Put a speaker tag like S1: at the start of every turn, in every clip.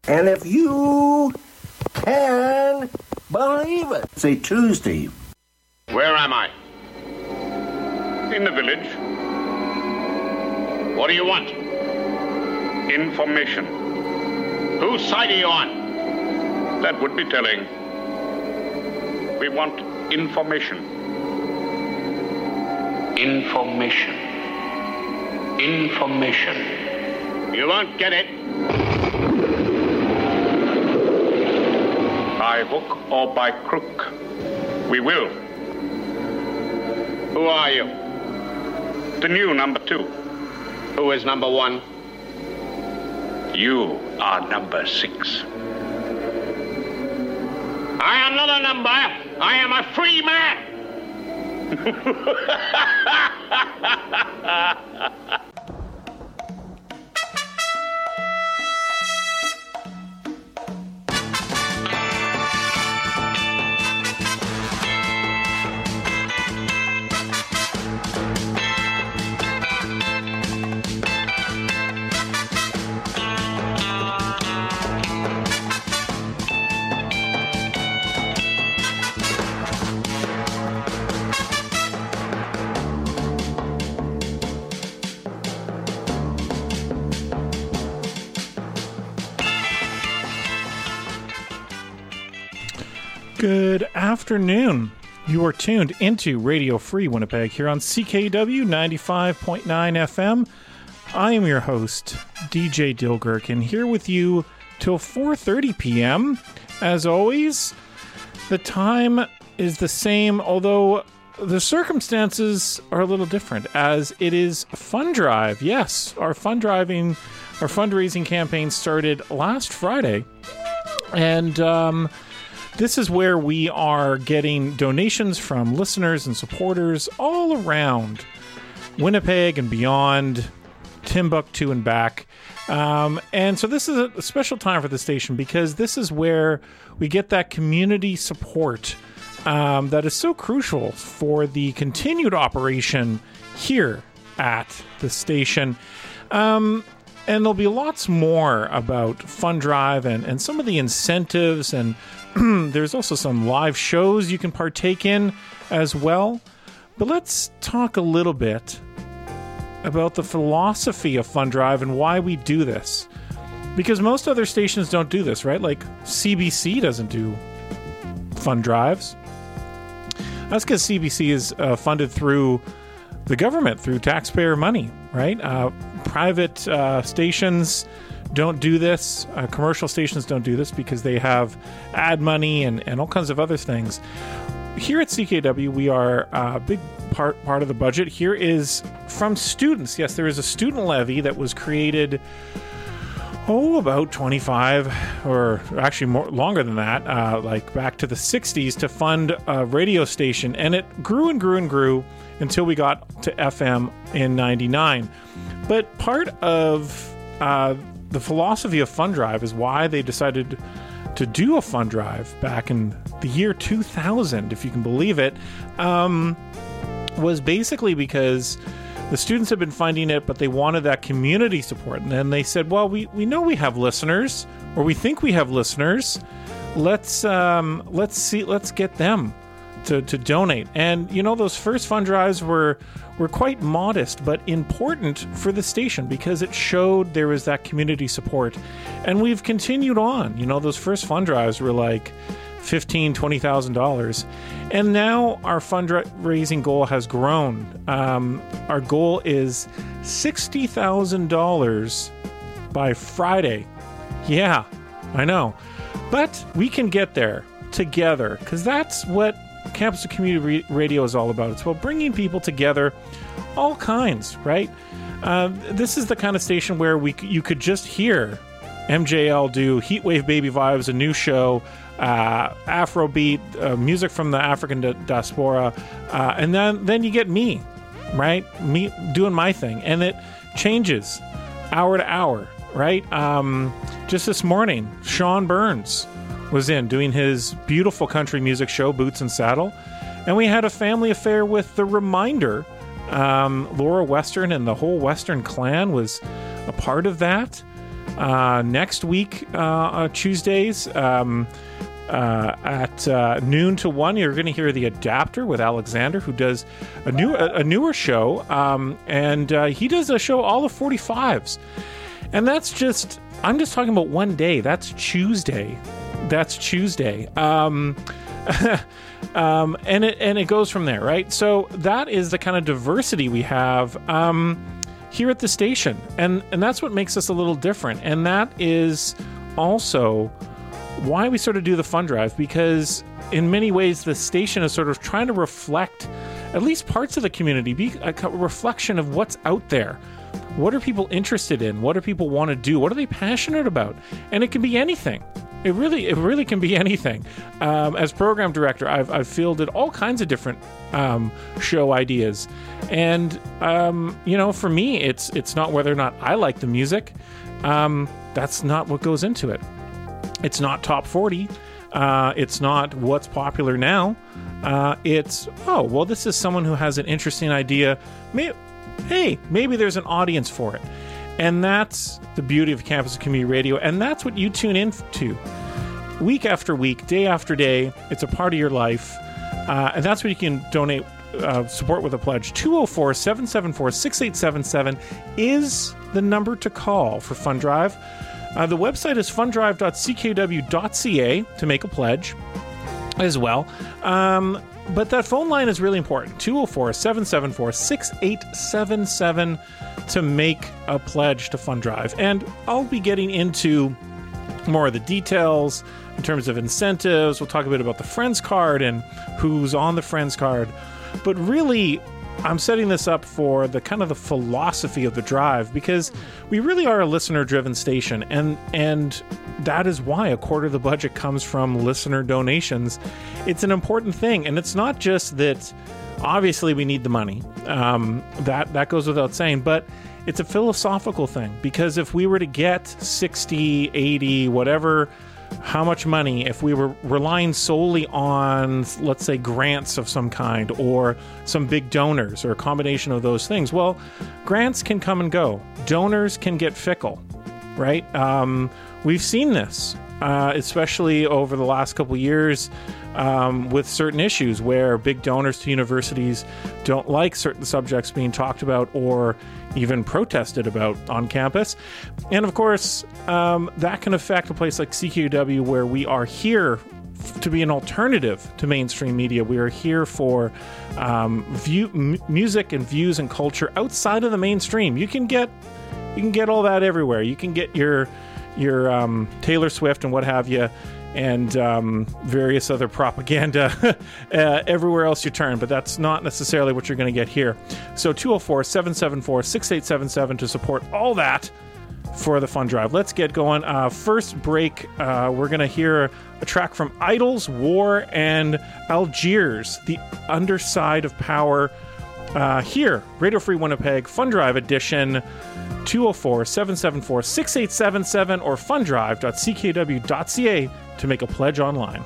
S1: And if you can believe it, it's a Tuesday.
S2: Where am I? In the village. What do you want? Information. Whose side are you on? That would be telling. We want information. Information. Information. You won't get it. By hook or by crook, we will. Who are you? The new number 2. Who is number 1? You are number 6. I am not a number. I am a free man.
S3: Good afternoon. You are tuned into Radio Free Winnipeg here on CKW 95.9 FM. I am your host, DJ Dilgherk, here with you till 4:30 p.m. As always, the time is the same, although the circumstances are a little different, as it is Fund Drive. Yes, our fundraising campaign started last Friday, and this is where we are getting donations from listeners and supporters all around Winnipeg and beyond, Timbuktu and back. And so this is a special time for the station because this is where we get that community support that is so crucial for the continued operation here at the station. And there'll be lots more about Fund Drive and some of the incentives, and there's also some live shows you can partake in as well. But let's talk a little bit about the philosophy of Fund Drive and why we do this. Because most other stations don't do this, right? Like CBC doesn't do Fund Drives. That's because CBC is funded through the government, through taxpayer money, right? Private stations don't do this. Commercial stations don't do this because they have ad money and all kinds of other things. Here at CKW, we are a big part of the budget here is from students. Yes, there is a student levy that was created, about 25, or actually longer than that, like back to the 60s, to fund a radio station. And it grew and grew and grew until we got to FM in 99. But part of the philosophy of Fund Drive is why they decided to do a Fund Drive back in the year 2000, if you can believe it, was basically because the students had been finding it, but they wanted that community support. And then they said, well, we know we have listeners, or we think we have listeners. Let's get them to donate. And those first Fund Drives were quite modest, but important for the station because it showed there was that community support. And we've continued on. Those first Fund Drives were like $15,000, $20,000. And now our fundraising goal has grown. Our goal is $60,000 by Friday. Yeah, I know. But we can get there together because that's what Campus Community Radio is all about. It's about bringing people together, all kinds, right? This is the kind of station where you could just hear MJL do Heatwave Baby Vibes, a new show, Afrobeat, music from the African diaspora, and then you get me, right? Me doing my thing, and it changes hour to hour, right? Just this morning, Sean Burns was in doing his beautiful country music show, Boots and Saddle, and we had a family affair with The Reminder. Laura Western and the whole Western clan was a part of that. Next week, Tuesdays, at noon to 1, you're going to hear The Adapter with Alexander, who does a newer show, and he does a show all the 45s. And that's just, I'm just talking about one day. That's Tuesday. And it goes from there, right? So that is the kind of diversity we have here at the station, and that's what makes us a little different. And that is also why we sort of do the fund drive, because in many ways the station is sort of trying to reflect at least parts of the community, be a reflection of what's out there. What are people interested in? What do people want to do? What are they passionate about? And it can be anything. It really can be anything. As program director, I've fielded all kinds of different show ideas, and for me, it's not whether or not I like the music. That's not what goes into it. It's not top 40. It's not what's popular now. It's this is someone who has an interesting idea. Maybe there's an audience for it. And that's the beauty of Campus Community Radio, and that's what you tune in to. Week after week, day after day, it's a part of your life. And that's what you can donate, support with a pledge. 204-774-6877 is the number to call for Fund Drive. The website is funddrive.ckw.ca to make a pledge as well. But that phone line is really important. 204-774-6877 to make a pledge to Fund Drive. And I'll be getting into more of the details in terms of incentives. We'll talk a bit about the Friends card and who's on the Friends card. But really, I'm setting this up for the kind of the philosophy of the drive, because we really are a listener-driven station, and that is why a quarter of the budget comes from listener donations. It's an important thing, and it's not just that obviously we need the money. That goes without saying, but it's a philosophical thing, because if we were to get 60, 80, whatever, how much money, if we were relying solely on, let's say, grants of some kind or some big donors or a combination of those things, well, grants can come and go. Donors can get fickle, right? We've seen this, especially over the last couple of years with certain issues where big donors to universities don't like certain subjects being talked about or even protested about on campus. And of course, that can affect a place like CKUW, where we are here to be an alternative to mainstream media. We are here for music and views and culture outside of the mainstream. You can get all that everywhere. You can get your Taylor Swift and what have you, and various other propaganda everywhere else you turn, but that's not necessarily what you're going to get here. So 204-774-6877 to support all that for the Fund Drive. Let's get going. First break, we're going to hear a track from Idols, War, and Algiers, The Underside of Power. Here, Radio Free Winnipeg, Fund Drive edition, 204-774-6877 or funddrive.ckw.ca to make a pledge online.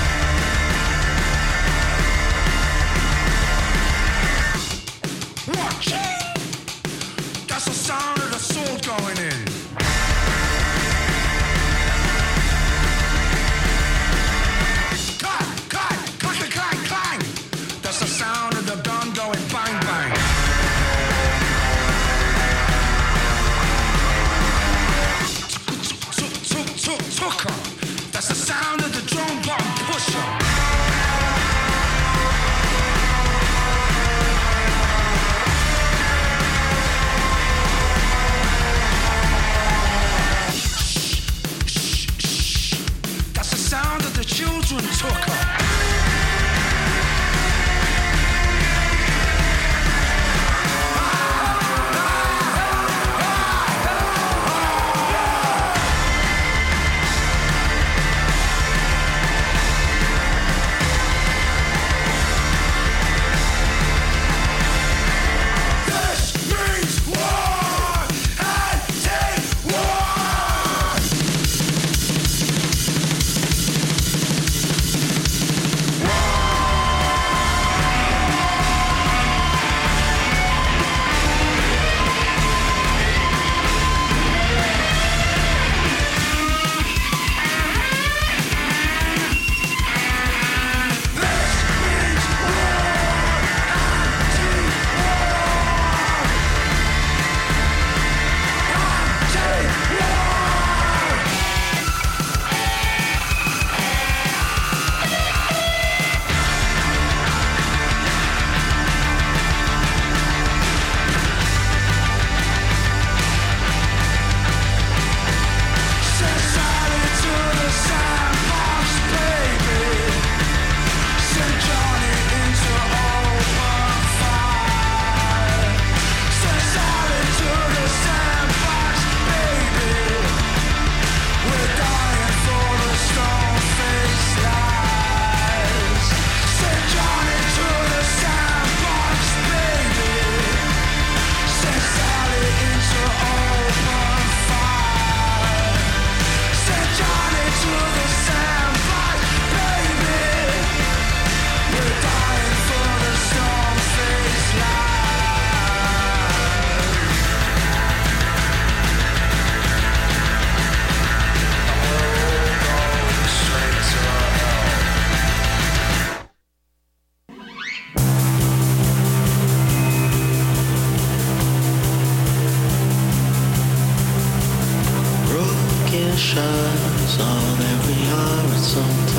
S4: One,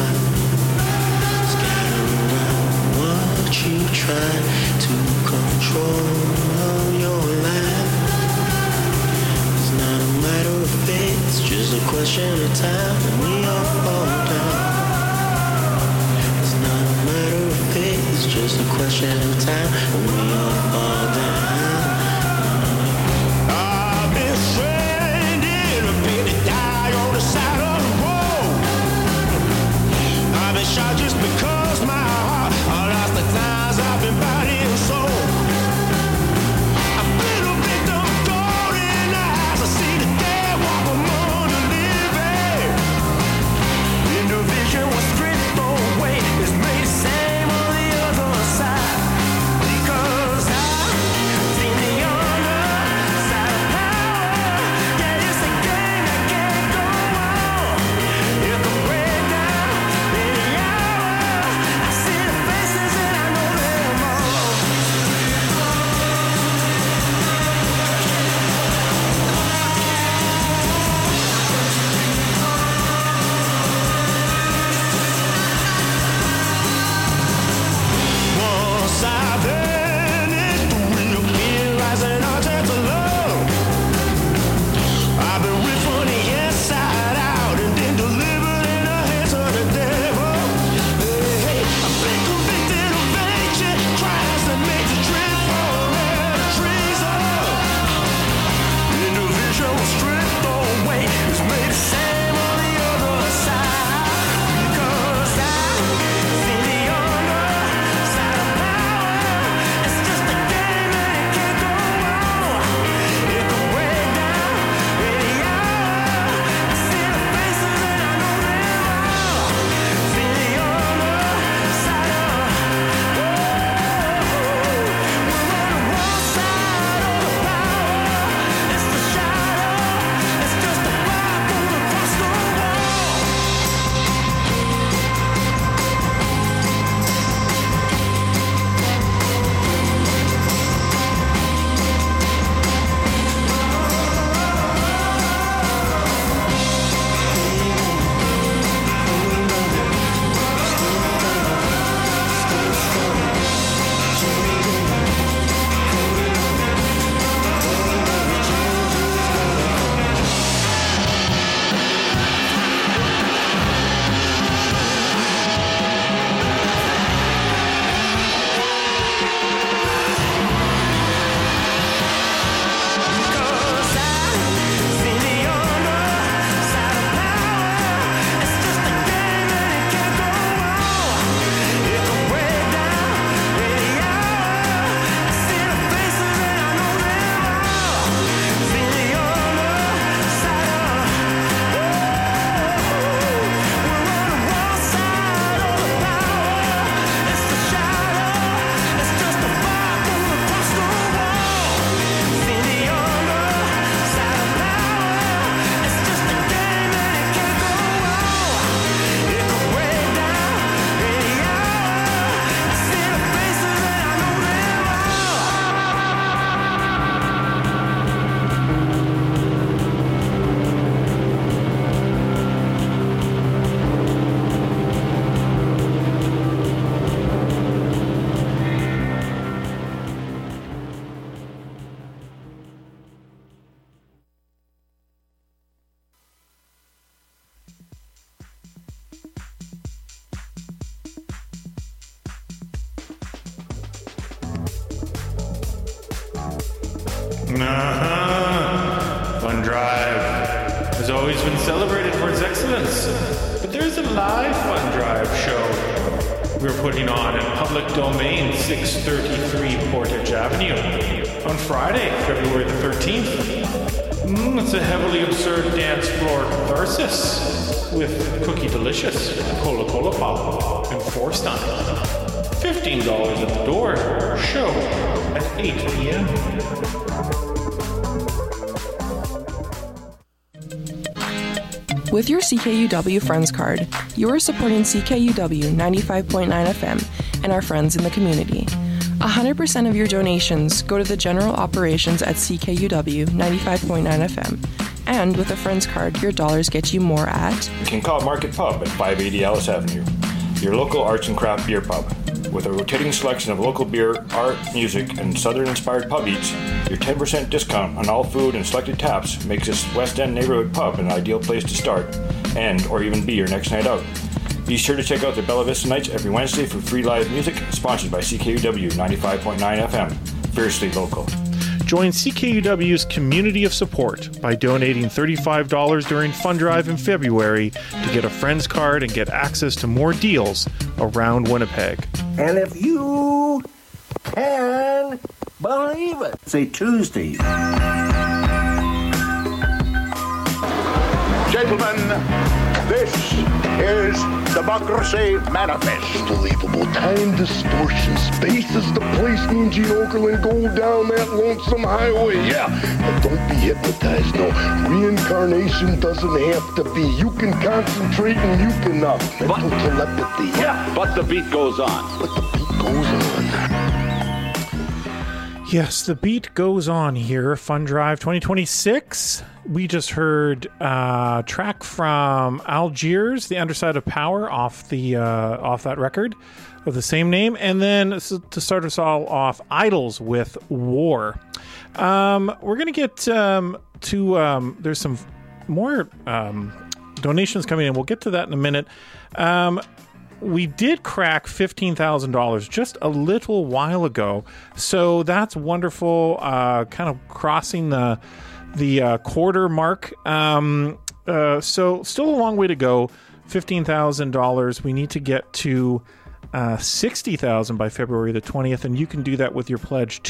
S4: Scatter around what you try to control your life. It's not a matter of fate, it's just a question of time when we all fall down. It's not a matter of fate, it's just a question of time when we all fall down. I've been stranded, I've been to die on the side of the road. I've been shot just because my heart, I lost the times I've been body and soul. I've been a victim of golden eyes. I see the dead walk among the living. The vision was stripped away. It's made the same on the other side. Because I've seen the other side of power. Yeah, it's a game that can't go on. It can break down any hour. I see the faces and I know them all. Once I've vanished, the real fear rising out to love. I've been ripped from the inside out and then delivered in the hands of the devil. Hey, I've been convicted of ancient crimes that made the trip forever treason. And the vision was stripped away. It's made the same on the other side. Because I've seen the other side of power. It's just a game and it can't go on. It can break down any hour. I see the faces and I know them all. See the other side of we're on the wrong side of the power. It's the shadow. It's just a fire going across the wall. Because I've seen the other side of power. It's just a game and it can't go on. It can break down any hour. I see the faces and I know them all. See the other side of we're on the wrong side of the power. It's the shadow. It's just a fire going across the wall. See the other side of power. It's just a game and it can't go on. It can break down any hour. I see the faces and I know them
S3: Fun Drive has always been celebrated for its excellence, but there's a live Fun Drive show we're putting on in public domain 633 Portage Avenue on Friday, February the 13th. It's a heavily absurd dance floor catharsis with Cookie Delicious, Cola Cola Pop, and Forstein. $15 at the door. Show at 8 p.m.
S5: With your CKUW Friends card, you are supporting CKUW 95.9 FM and our friends in the community. 100% of your donations go to the general operations at CKUW 95.9 FM And with a Friends card, your dollars get you more at
S6: Kincaid Market Pub at 580 Alice Avenue, your local arts and craft beer pub. With a rotating selection of local beer, art, music, and Southern-inspired pub eats, your 10% discount on all food and selected taps makes this West End neighborhood pub an ideal place to start and or even be your next night out. Be sure to check out their Bella Vista nights every Wednesday for free live music, sponsored by CKUW 95.9 FM. Fiercely local.
S3: Join CKUW's community of support by donating $35 during Fund Drive in February to get a Friends card and get access to more deals around Winnipeg.
S1: And if you can believe it, say Tuesday.
S2: Gentlemen, this is Democracy Manifest.
S7: Unbelievable time distortion. Space is the place me and Gene Okerlund go down that lonesome highway. Yeah, but don't be hypnotized. No, reincarnation doesn't have to be. You can concentrate and you can mental telepathy.
S2: Yeah, but the beat goes on.
S7: But the beat goes on.
S3: Yes, the beat goes on here. Fund Drive 2026. We just heard a track from Algiers, The Underside of Power, off that record of the same name. And then to start us all off, Idols with War. We're going to get to there's some more donations coming in. We'll get to that in a minute. We did crack $15,000 just a little while ago, so that's wonderful. Kind of crossing the quarter mark. So still a long way to go. $15,000. We need to get to $60,000 by February the 20th, and you can do that with your pledge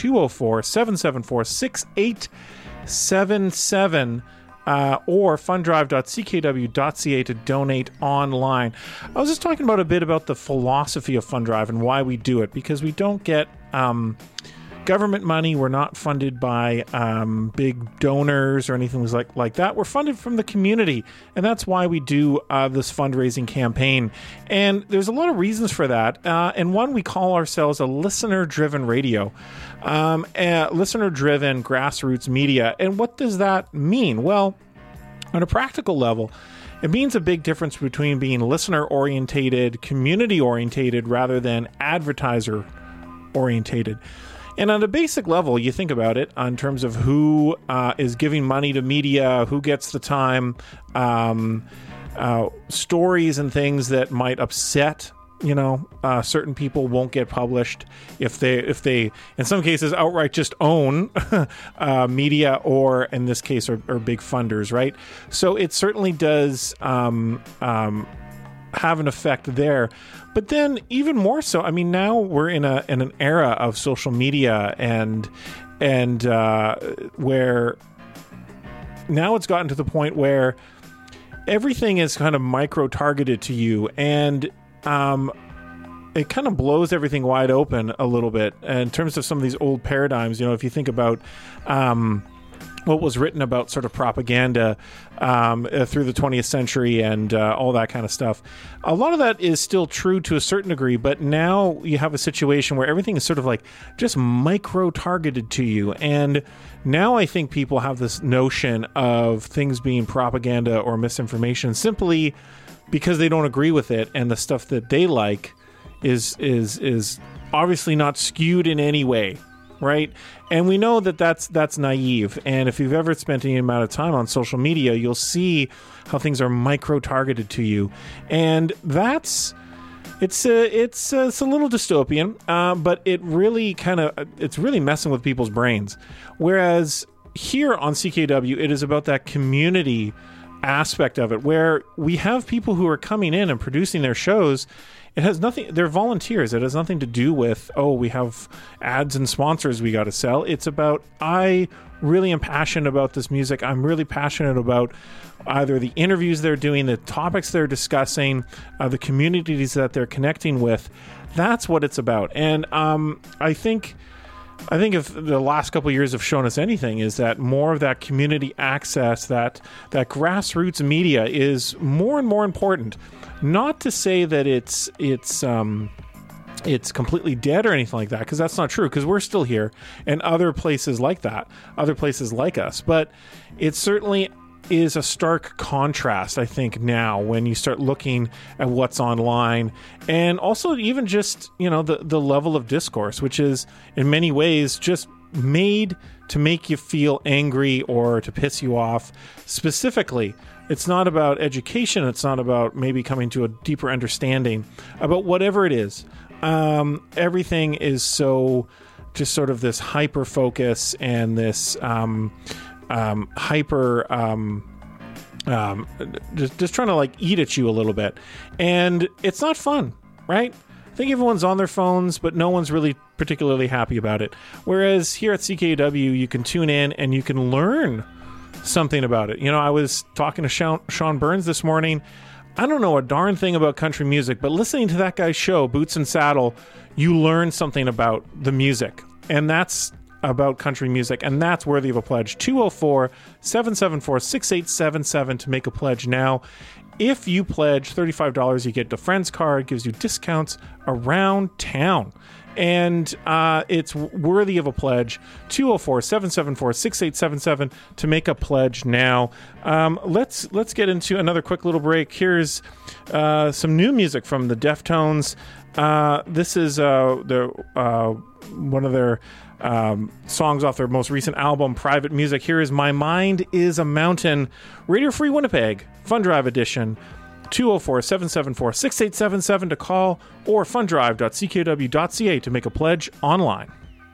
S3: 204-774-6877. Or funddrive.ckw.ca to donate online. I was just talking about a bit about the philosophy of Fund Drive and why we do it, because we don't get government money. We're not funded by big donors or anything like that. We're funded from the community, and that's why we do this fundraising campaign. And there's a lot of reasons for that. And one, we call ourselves a listener-driven radio, listener-driven grassroots media. And what does that mean? Well, on a practical level, it means a big difference between being listener-orientated, community-orientated, rather than advertiser-orientated. And on a basic level, you think about it in terms of who is giving money to media, who gets the time, stories and things that might upset, certain people won't get published if they in some cases outright just own media, or in this case are big funders, right? So it certainly does have an effect there. But then even more so, I mean, now we're in an era of social media and where now it's gotten to the point where everything is kind of micro-targeted to you, and it kind of blows everything wide open a little bit in terms of some of these old paradigms. If you think about what was written about sort of propaganda through the 20th century and all that kind of stuff. A lot of that is still true to a certain degree, but now you have a situation where everything is sort of like just micro-targeted to you. And now I think people have this notion of things being propaganda or misinformation simply because they don't agree with it, and the stuff that they like is obviously not skewed in any way. Right? And we know that that's naive. And if you've ever spent any amount of time on social media, you'll see how things are micro-targeted to you. And it's a little dystopian, but it really it's really messing with people's brains. Whereas here on CKW, it is about that community aspect of it, where we have people who are coming in and producing their shows. It has nothing, they're volunteers. It has nothing to do with, we have ads and sponsors we got to sell. It's about, I really am passionate about this music. I'm really passionate about either the interviews they're doing, the topics they're discussing, the communities that they're connecting with. That's what it's about. And I think if the last couple of years have shown us anything, is that more of that community access, that grassroots media is more and more important. Not to say that it's completely dead or anything like that, because that's not true, because we're still here, and other places like that, other places like us. But it's certainly is a stark contrast, I think, now when you start looking at what's online, and also even just, the level of discourse, which is in many ways just made to make you feel angry or to piss you off. Specifically, it's not about education. It's not about maybe coming to a deeper understanding about whatever it is. Everything is so just sort of this hyper focus and this hyper just trying to like eat at you a little bit, and it's not fun, right? I think everyone's on their phones, but no one's really particularly happy about it. Whereas here at CKUW, you can tune in and you can learn something about it. I was talking to Sean Burns this morning. I don't know a darn thing about country music, but listening to that guy's show, Boots and Saddle, you learn something about the music. And that's about country music, and that's worthy of a pledge. 204-774-6877 to make a pledge now. If you pledge $35, you get the Friends card, gives you discounts around town. And it's worthy of a pledge. 204-774-6877 to make a pledge now. Let's get into another quick little break. Here's some new music from the Deftones. This is one of their songs off their most recent album, Private Music. Here is My Mind is a Mountain. Radio Free Winnipeg, Fun Drive Edition. 204-774-6877 to call, or fundrive.ckw.ca to make a pledge online.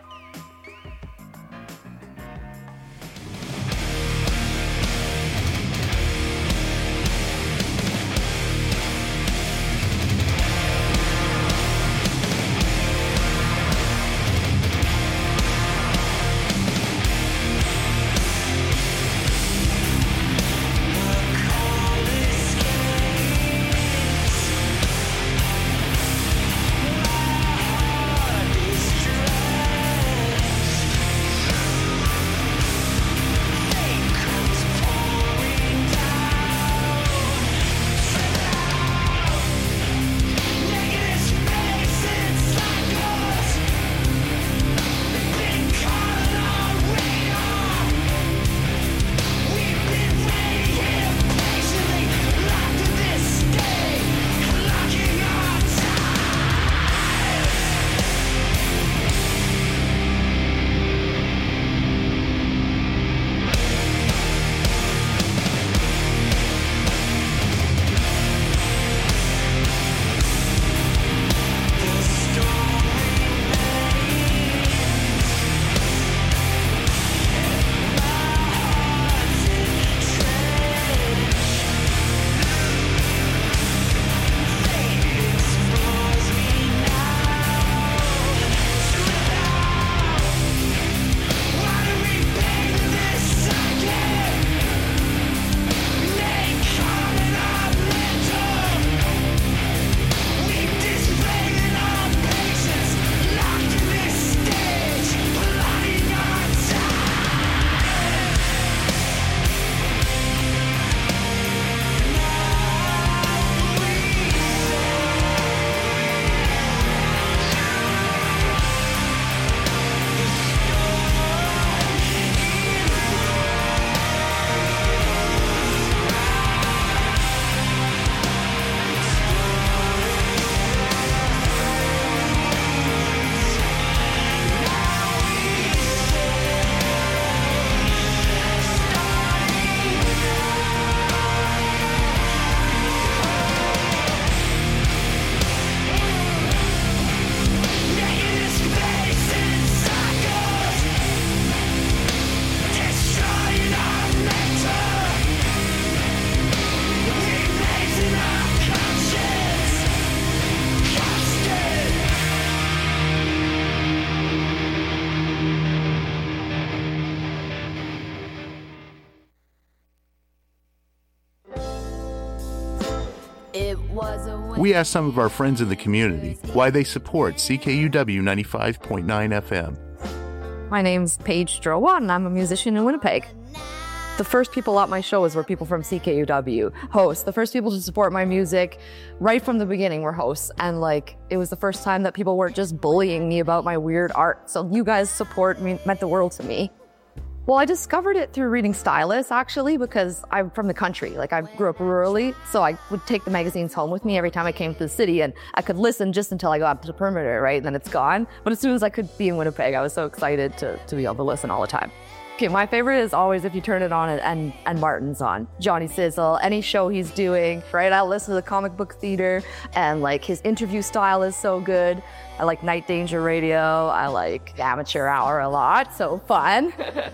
S8: We asked some of our friends in the community why they support CKUW 95.9 FM.
S9: My name's Paige Strowa, and I'm a musician in Winnipeg. The first people at my shows were people from CKUW, hosts. The first people to support my music right from the beginning were hosts. And it was the first time that people weren't just bullying me about my weird art. So you guys' support meant the world to me. Well, I discovered it through reading Stylus, actually, because I'm from the country. Like, I grew up rurally, so I would take the magazines home with me every time I came to the city, and I could listen just until I got up to the perimeter, right? And then it's gone. But as soon as I could be in Winnipeg, I was so excited to be able to listen all the time. Okay, my favorite is always If You Turn It On and Martin's on. Johnny Sizzle, any show he's doing, right? I listen to the Comic Book Theater, and like his interview style is so good. I like Night Danger Radio. I like Amateur Hour a lot, so fun.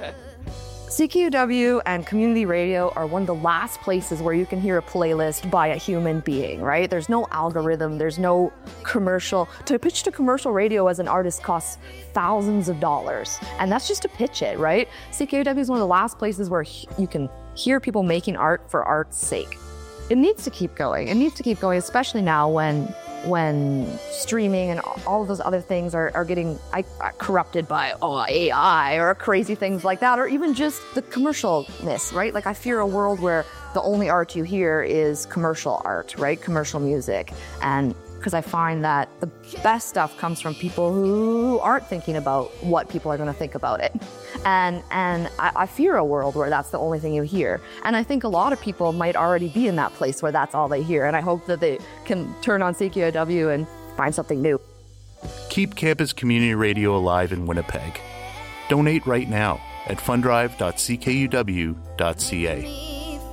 S9: CKUW and community radio are one of the last places where you can hear a playlist by a human being, right? There's no algorithm, there's no commercial. To pitch to commercial radio as an artist costs thousands of dollars, and that's just to pitch it, right? CKUW is one of the last places where you can hear people making art for art's sake. It needs to keep going. It needs to keep going, especially now when streaming and all of those other things are getting corrupted by AI or crazy things like that, or even just the commercialness, right? Like, I fear a world where the only art you hear is commercial art, right? Commercial music. And because I find that the best stuff comes from people who aren't thinking about what people are going to think about it. And I fear a world where that's the only thing you hear. And I think a lot of people might already be in that place where that's all they hear. And I hope that they can turn on CKUW and find something new.
S8: Keep campus community radio alive in Winnipeg. Donate right now at fundrive.ckuw.ca.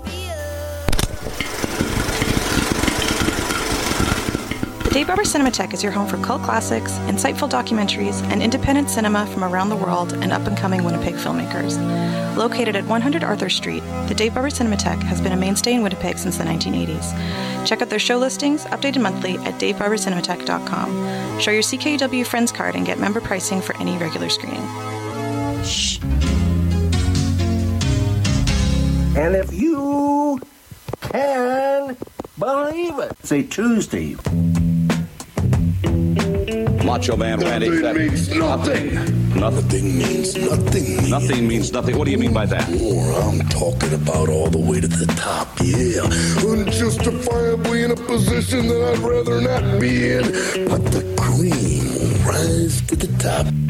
S10: The Dave Barber Cinematheque is your home for cult classics, insightful documentaries, and independent cinema from around the world and up-and-coming Winnipeg filmmakers. Located at 100 Arthur Street, the Dave Barber Cinematheque has been a mainstay in Winnipeg since the 1980s. Check out their show listings, updated monthly, at davebarbercinematheque.com. Show your CKUW Friends card and get member pricing for any regular screening. Shh.
S1: And if you can believe it, say Tuesday.
S11: Macho Man Randy.
S7: Nothing means nothing.
S11: Nothing
S7: means nothing.
S11: Nothing means nothing. What do you mean by that?
S7: More, I'm talking about all the way to the top, yeah. Unjustifiably in a position that I'd rather not be in. But the cream will rise to the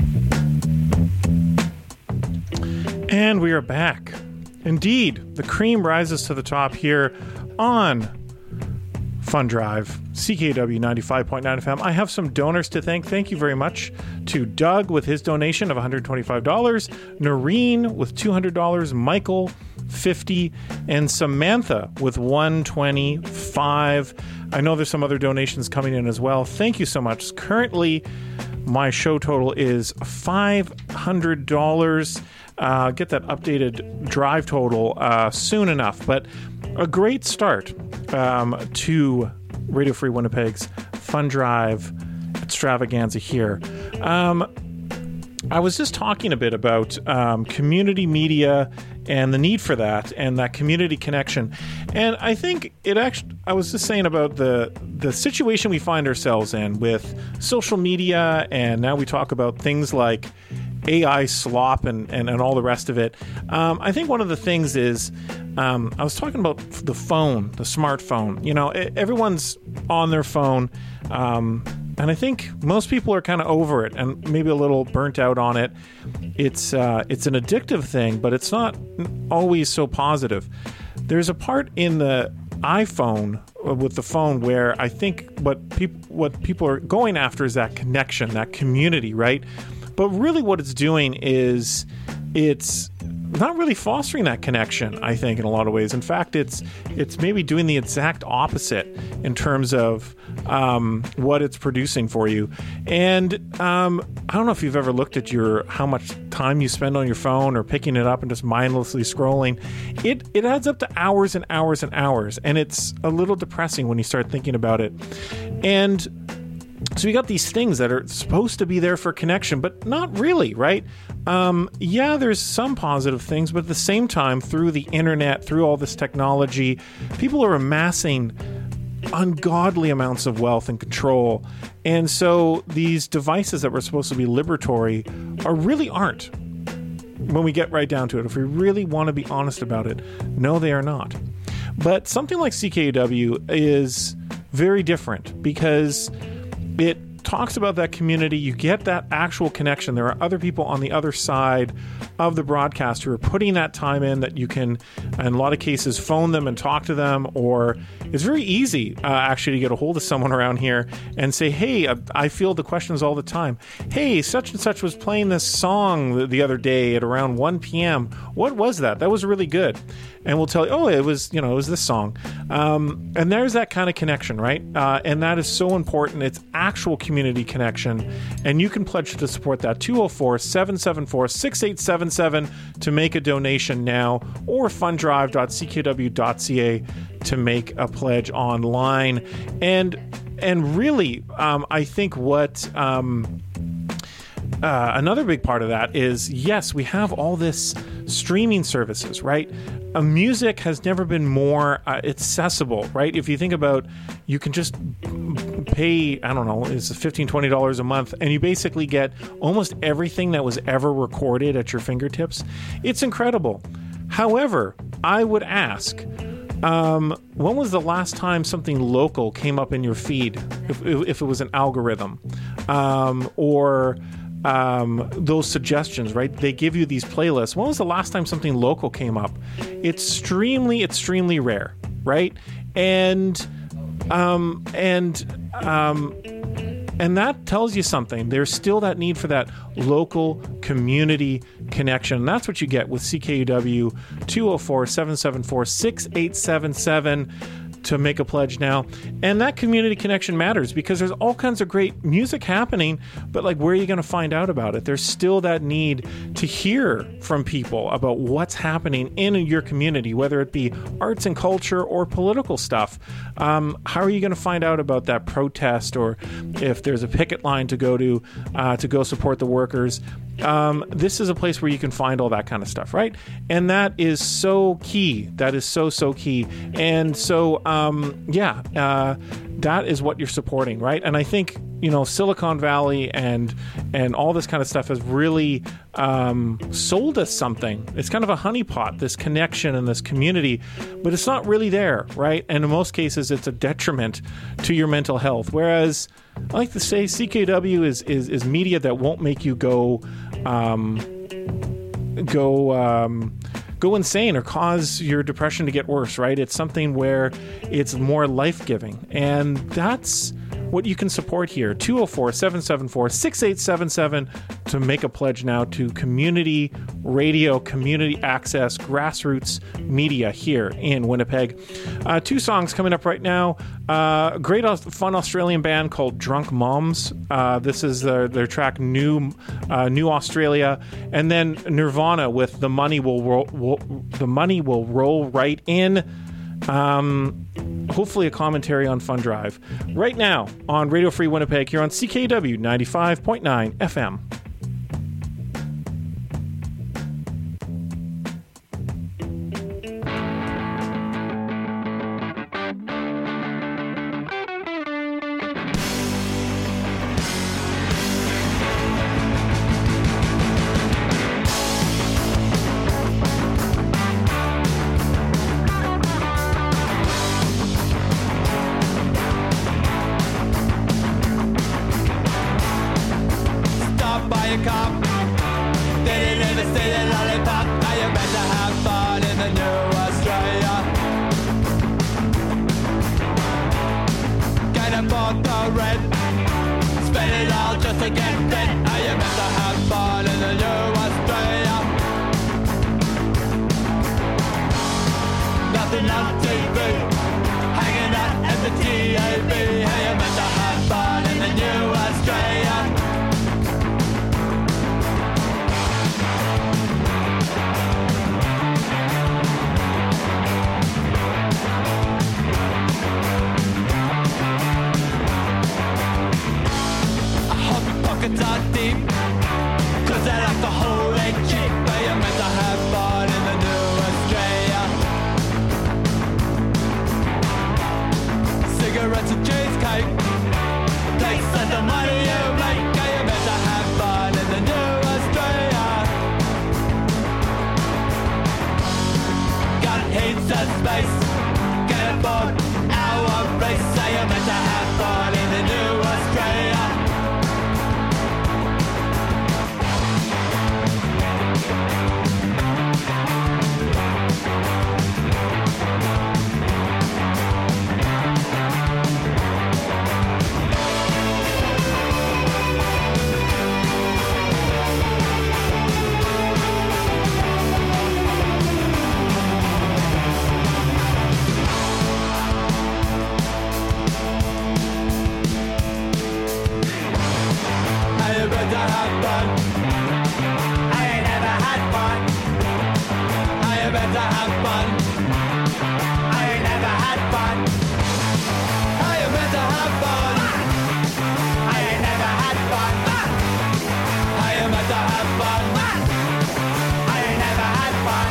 S7: top.
S3: And we are back. Indeed, the cream rises to the top here on Fun Drive, CKUW 95.9 FM. I have some donors to thank. Thank you very much to Doug with his donation of $125, Noreen with $200, Michael $50, and Samantha with $125. I know there's some other donations coming in as well. Thank you so much. Currently, my show total is $500. Get that updated drive total soon enough, but a great start to Radio Free Winnipeg's Fun Drive extravaganza here. I was just talking a bit about community media and the need for that and that community connection. And I think I was just saying about the situation we find ourselves in with social media, and now we talk about things like AI slop and all the rest of it. I think one of the things is, I was talking about the phone, the smartphone. You know, everyone's on their phone, and I think most people are kind of over it and maybe a little burnt out on it. It's an addictive thing, but it's not always so positive. There's a part in the iPhone with the phone where I think what people are going after is that connection, that community, right? But really what it's doing is it's not really fostering that connection, I think, in a lot of ways. In fact, it's maybe doing the exact opposite in terms of what it's producing for you. And I don't know if you've ever looked at how much time you spend on your phone or picking it up and just mindlessly scrolling. It adds up to hours and hours and hours, and it's a little depressing when you start thinking about it. And so you got these things that are supposed to be there for connection, but not really, right? Yeah, there's some positive things, but at the same time, through the internet, through all this technology, people are amassing ungodly amounts of wealth and control. And so these devices that were supposed to be liberatory really aren't. When we get right down to it, if we really want to be honest about it, no, they are not. But something like CKUW is very different because it talks about that community. You get that actual connection. There are other people on the other side of the broadcast who are putting that time in, that you can, in a lot of cases, phone them and talk to them, or it's very easy actually to get a hold of someone around here and say, hey, I field the questions all the time. Hey, such and such was playing this song the other day at around 1 p.m. What was that? That was really good. And we'll tell you, oh, it was this song. And there's that kind of connection, right? And that is so important. It's actual community connection. And you can pledge to support that. 204-774-6877 to make a donation now, or funddrive.ckw.ca to make a pledge online. And really, I think what... another big part of that is, yes, we have all this streaming services, right? Music has never been more accessible, right? If you think about, you can just pay, I don't know, it's $15, $20 a month, and you basically get almost everything that was ever recorded at your fingertips. It's incredible. However, I would ask, when was the last time something local came up in your feed? If it was an algorithm, or those suggestions, right? They give you these playlists. When was the last time something local came up? It's extremely rare, right? And that tells you something. There's still that need for that local community connection. And that's what you get with CKUW 204-774-6877 to make a pledge now. And that community connection matters because there's all kinds of great music happening, but like, where are you going to find out about it? There's still that need to hear from people about what's happening in your community, whether it be arts and culture or political stuff. How are you going to find out about that protest, or if there's a picket line to go support the workers? This is a place where you can find all that kind of stuff, right? And that is so key. That is so key. And so, that is what you're supporting, right? And I think, Silicon Valley and all this kind of stuff has really sold us something. It's kind of a honeypot, this connection and this community, but it's not really there, right? And in most cases, it's a detriment to your mental health. Whereas I like to say CKW is media that won't make you go insane or cause your depression to get worse, right? It's something where it's more life-giving. And that's what you can support here. 204-774-6877 to make a pledge now to community radio, community access, grassroots media here in Winnipeg. Two songs coming up right now. Great fun Australian band called Drunk Moms. This is their track New Australia, and then Nirvana with The Money Will Roll Right In. Hopefully a commentary on Fun Drive. Right now on Radio Free Winnipeg here on CKW 95.9 FM.
S4: fun. I ain't never had fun. I am meant to have fun. I ain't never had fun. I am meant to have fun. I ain't never had fun. I am meant to have fun. I ain't never had fun.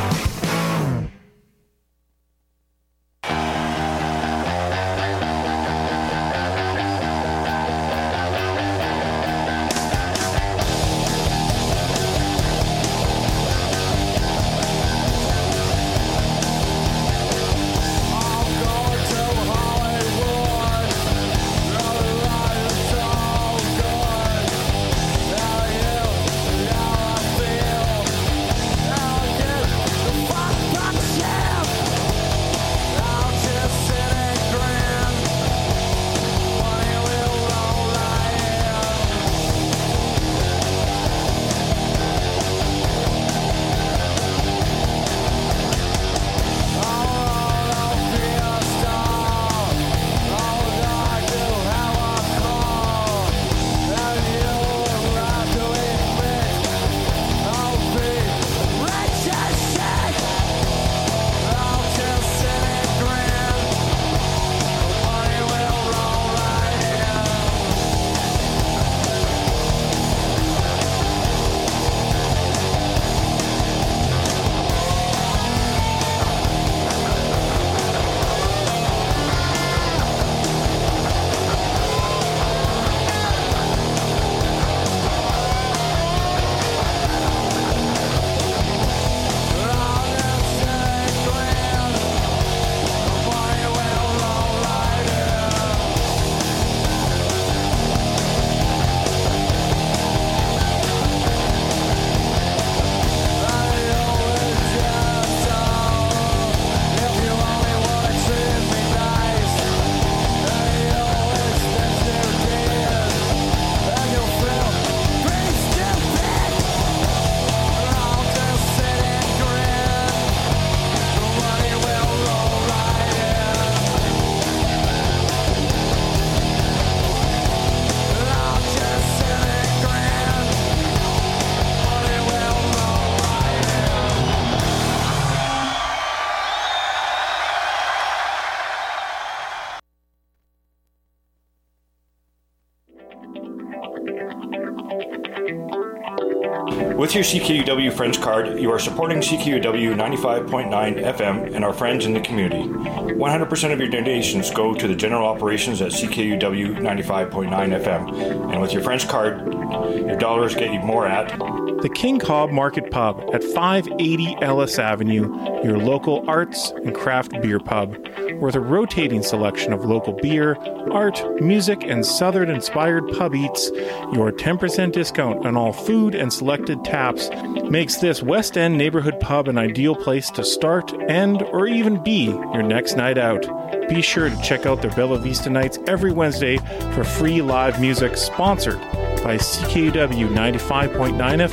S6: With your CKUW Friends card, you are supporting CKUW 95.9 FM and our friends in the community. 100% of your donations go to the general operations at CKUW 95.9 FM. And with your Friends card, your dollars get you more at
S3: the King Cobb Market Pub at 580 Ellis Avenue, your local arts and craft beer pub, with a rotating selection of local beer, art, music, and Southern-inspired pub eats. Your 10% discount on all food and selected taps makes this West End neighborhood pub an ideal place to start, end, or even be your next night out. Be sure to check out their Bella Vista nights every Wednesday for free live music sponsored by CKUW 95.9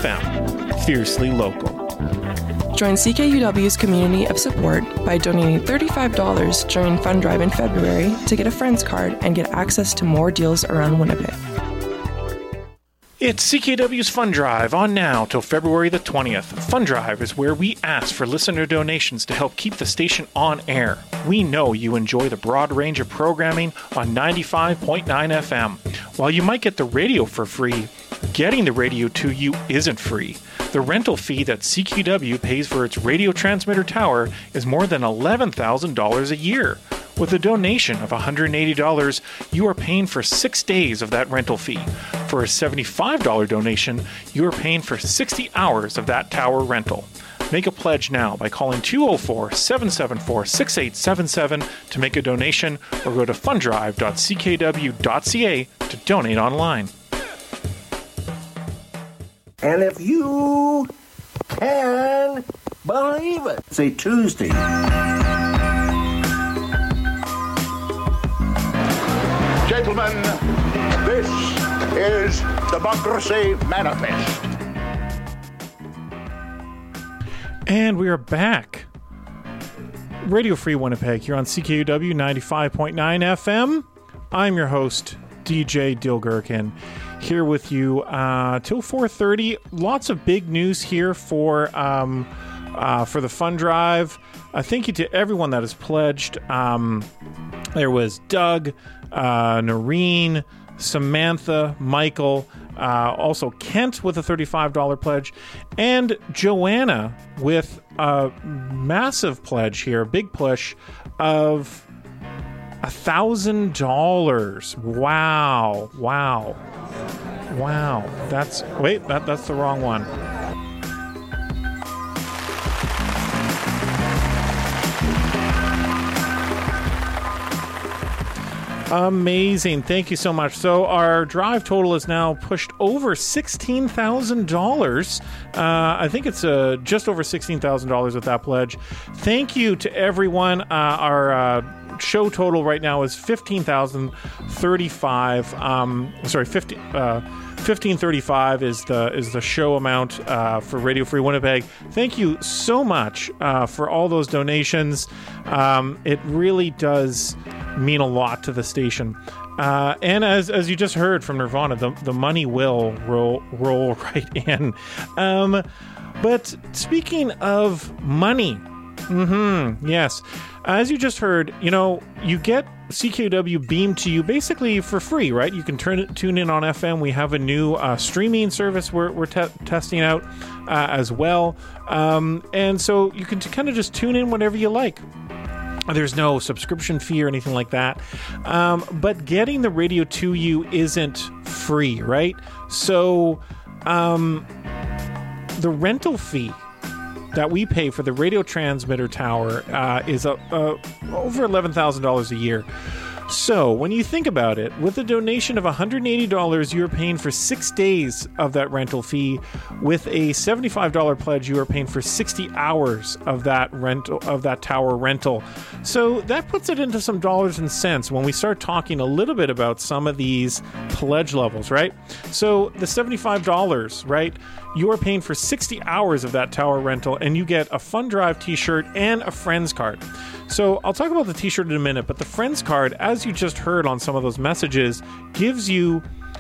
S3: FM, fiercely local.
S5: Join CKUW's community of support by donating $35 during Fund Drive in February to get a Friends card and get access to more deals around Winnipeg.
S3: It's CKW's Fund Drive on now till February the 20th. Fund Drive is where we ask for listener donations to help keep the station on air. We know you enjoy the broad range of programming on 95.9 FM. While you might get the radio for free, getting the radio to you isn't free. The rental fee that CKUW pays for its radio transmitter tower is more than $11,000 a year. With a donation of $180, you are paying for 6 days of that rental fee. For a $75 donation, you are paying for 60 hours of that tower rental. Make a pledge now by calling 204-774-6877 to make a donation, or go to funddrive.ckw.ca to donate online.
S1: And if you can believe it, say Tuesday.
S2: Gentlemen, this is Democracy Manifest.
S3: And we are back. Radio Free Winnipeg here on CKUW 95.9 FM. I'm your host, DJ Dilgherkin. here with you till 4:30. Lots of big news here for the fund drive. Thank you to everyone that has pledged. There was Doug, Noreen, Samantha, Michael, also Kent with a $35 pledge, and Joanna with a massive pledge here, a big push of $1,000. Wow. That's the wrong one. Amazing. Thank you so much. So our drive total is now pushed over $16,000. I think it's just over $16,000 with that pledge. Thank you to everyone. Our show total right now is $15,035. 1535 is the show amount for Radio Free Winnipeg. Thank you so much for all those donations. It really does mean a lot to the station. And as you just heard from Nirvana, the money will roll right in. But speaking of money, yes, as you just heard, you get CKUW beamed to you basically for free, right? You can tune in on FM. We have a new streaming service we're testing out as well. And so you can kind of just tune in whenever you like. There's no subscription fee or anything like that. But getting the radio to you isn't free, right? So the rental fee that we pay for the radio transmitter tower is over $11,000 a year. So when you think about it, with a donation of $180, you're paying for 6 days of that rental fee. With a $75 pledge, you are paying for 60 hours of that rental, of that tower rental. So that puts it into some dollars and cents when we start talking a little bit about some of these pledge levels, right? So the $75, right? You are paying for 60 hours of that tower rental, and you get a Fun Drive t-shirt and a Friends card. So I'll talk about the t-shirt in a minute, but the Friends card, as you just heard on some of those messages, gives you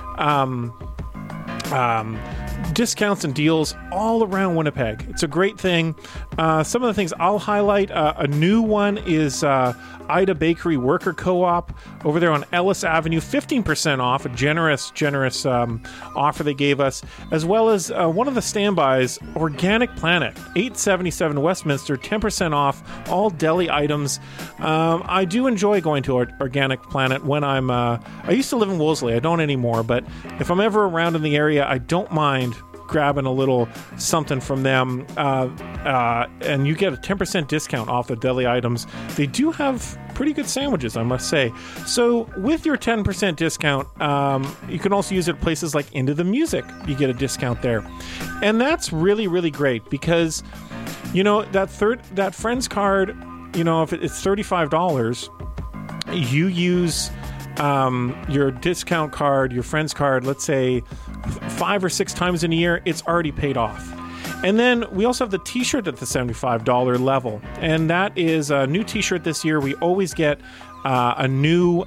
S3: discounts and deals all around Winnipeg. It's a great thing. Some of the things I'll highlight, a new one is Ida Bakery Worker Co-op over there on Ellis Avenue, 15% off, a generous offer they gave us, as well as one of the standbys, Organic Planet, 877 Westminster, 10% off all deli items. I do enjoy going to Organic Planet when I used to live in Wolseley. I don't anymore, but if I'm ever around in the area, I don't mind grabbing a little something from them, and you get a 10% discount off the deli items. They do have pretty good sandwiches, I must say. So with your 10% discount, you can also use it at places like Into the Music. You get a discount there, and that's really, really great because that Friends card, if it's $35, you use your discount card, your Friends card, let's say 5 or 6 times in a year, it's already paid off. And then we also have the t-shirt at the $75 level, and that is a new t-shirt this year. We always get a new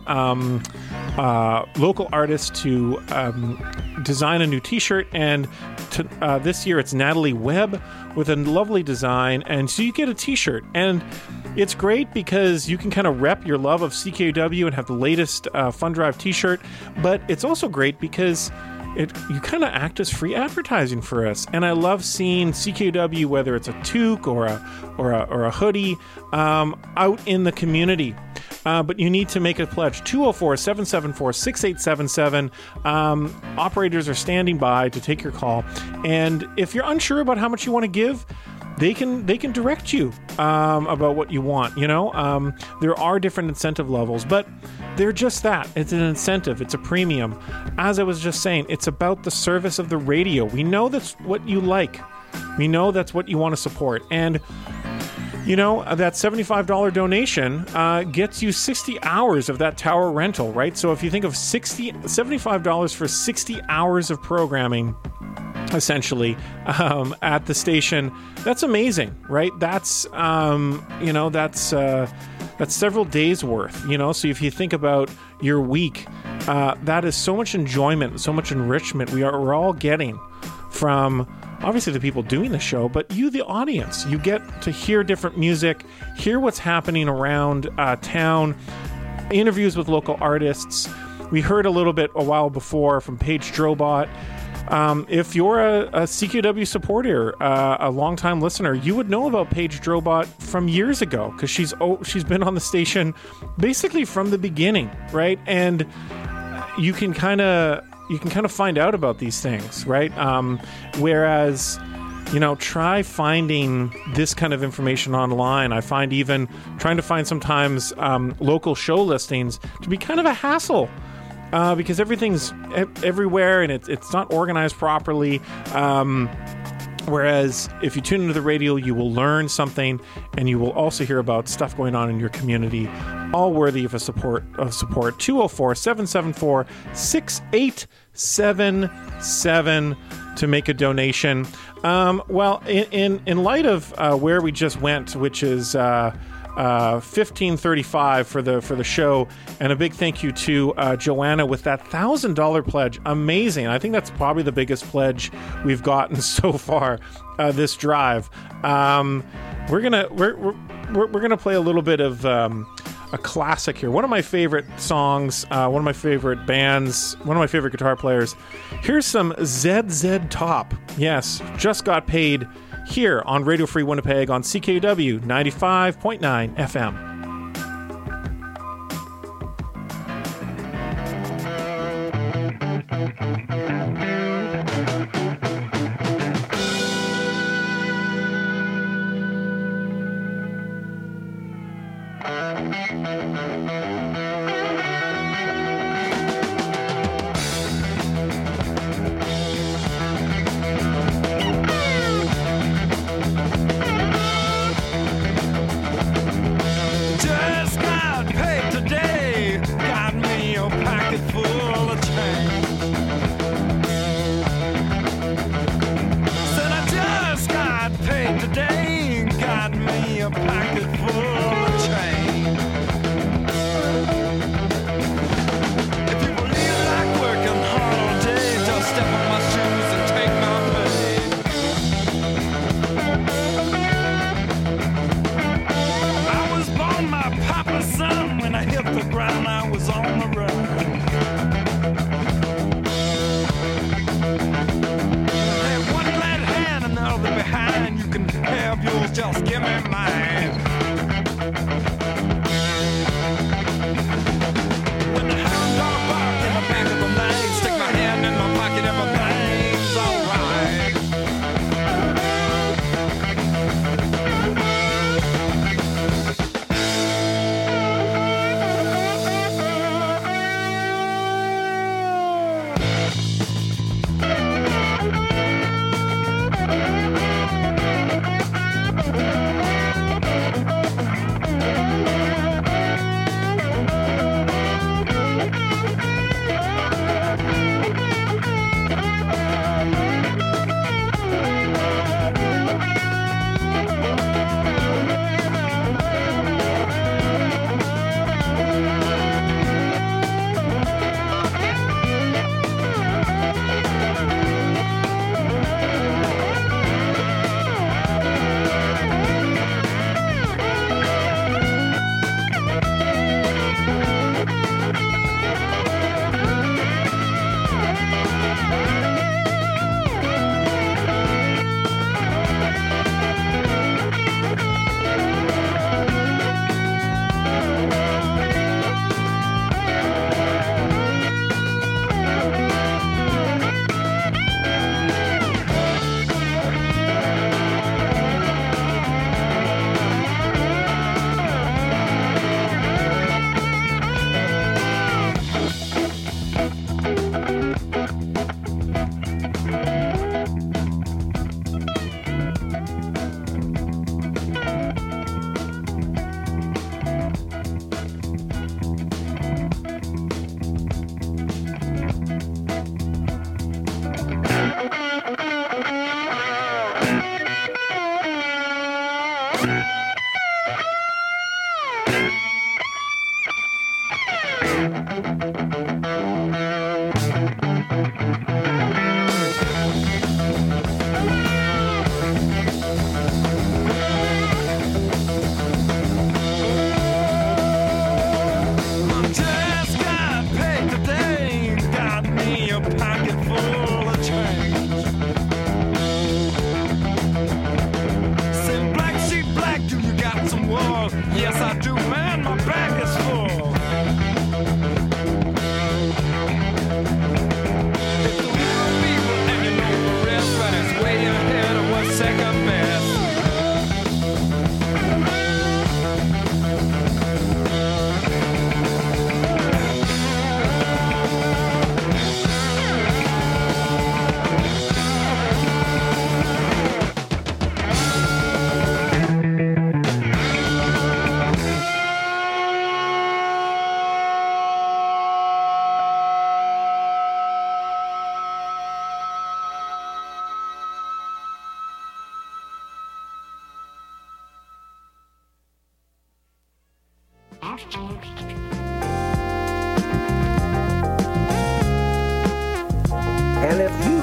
S3: local artist to design a new t-shirt, and this year it's Natalie Webb with a lovely design, and so you get a t-shirt, and it's great because you can kind of rep your love of CKUW and have the latest Fun Drive t-shirt, but it's also great because you kind of act as free advertising for us, and I love seeing CKUW, whether it's a toque or a hoodie, out in the community. But you need to make a pledge. 204-774-6877. Operators are standing by to take your call, and if you're unsure about how much you want to give, they can direct you about what you want. There are different incentive levels, but they're just that. It's an incentive. It's a premium. As I was just saying, it's about the service of the radio. We know that's what you like. We know that's what you want to support. And, that $75 donation gets you 60 hours of that tower rental, right? So if you think of $75 for 60 hours of programming, essentially, at the station, that's amazing, right? That's several days worth, so if you think about your week, that is so much enjoyment, so much enrichment we're all getting from obviously the people doing the show, but you, the audience. You get to hear different music, hear what's happening around town, interviews with local artists. We heard a little bit a while before from Paige Drobot. If you're a CKUW supporter, a longtime listener, you would know about Paige Drobot from years ago because she's been on the station basically from the beginning, right? And you can kind of find out about these things, right? Whereas, try finding this kind of information online. I find even trying to find sometimes local show listings to be kind of a hassle. Because everything's everywhere and it's not organized properly. Whereas if you tune into the radio, you will learn something, and you will also hear about stuff going on in your community, all worthy of support. 204-774-6877 to make a donation. Well, in light of where we just went, which is $15.35 for the show, and a big thank you to Joanna with that $1,000 pledge. Amazing! I think that's probably the biggest pledge we've gotten so far this drive. We're gonna play a little bit of a classic here. One of my favorite songs, one of my favorite bands, one of my favorite guitar players. Here's some ZZ Top. Yes, Just Got Paid. Here on Radio Free Winnipeg on CKUW 95.9 FM.
S1: And if you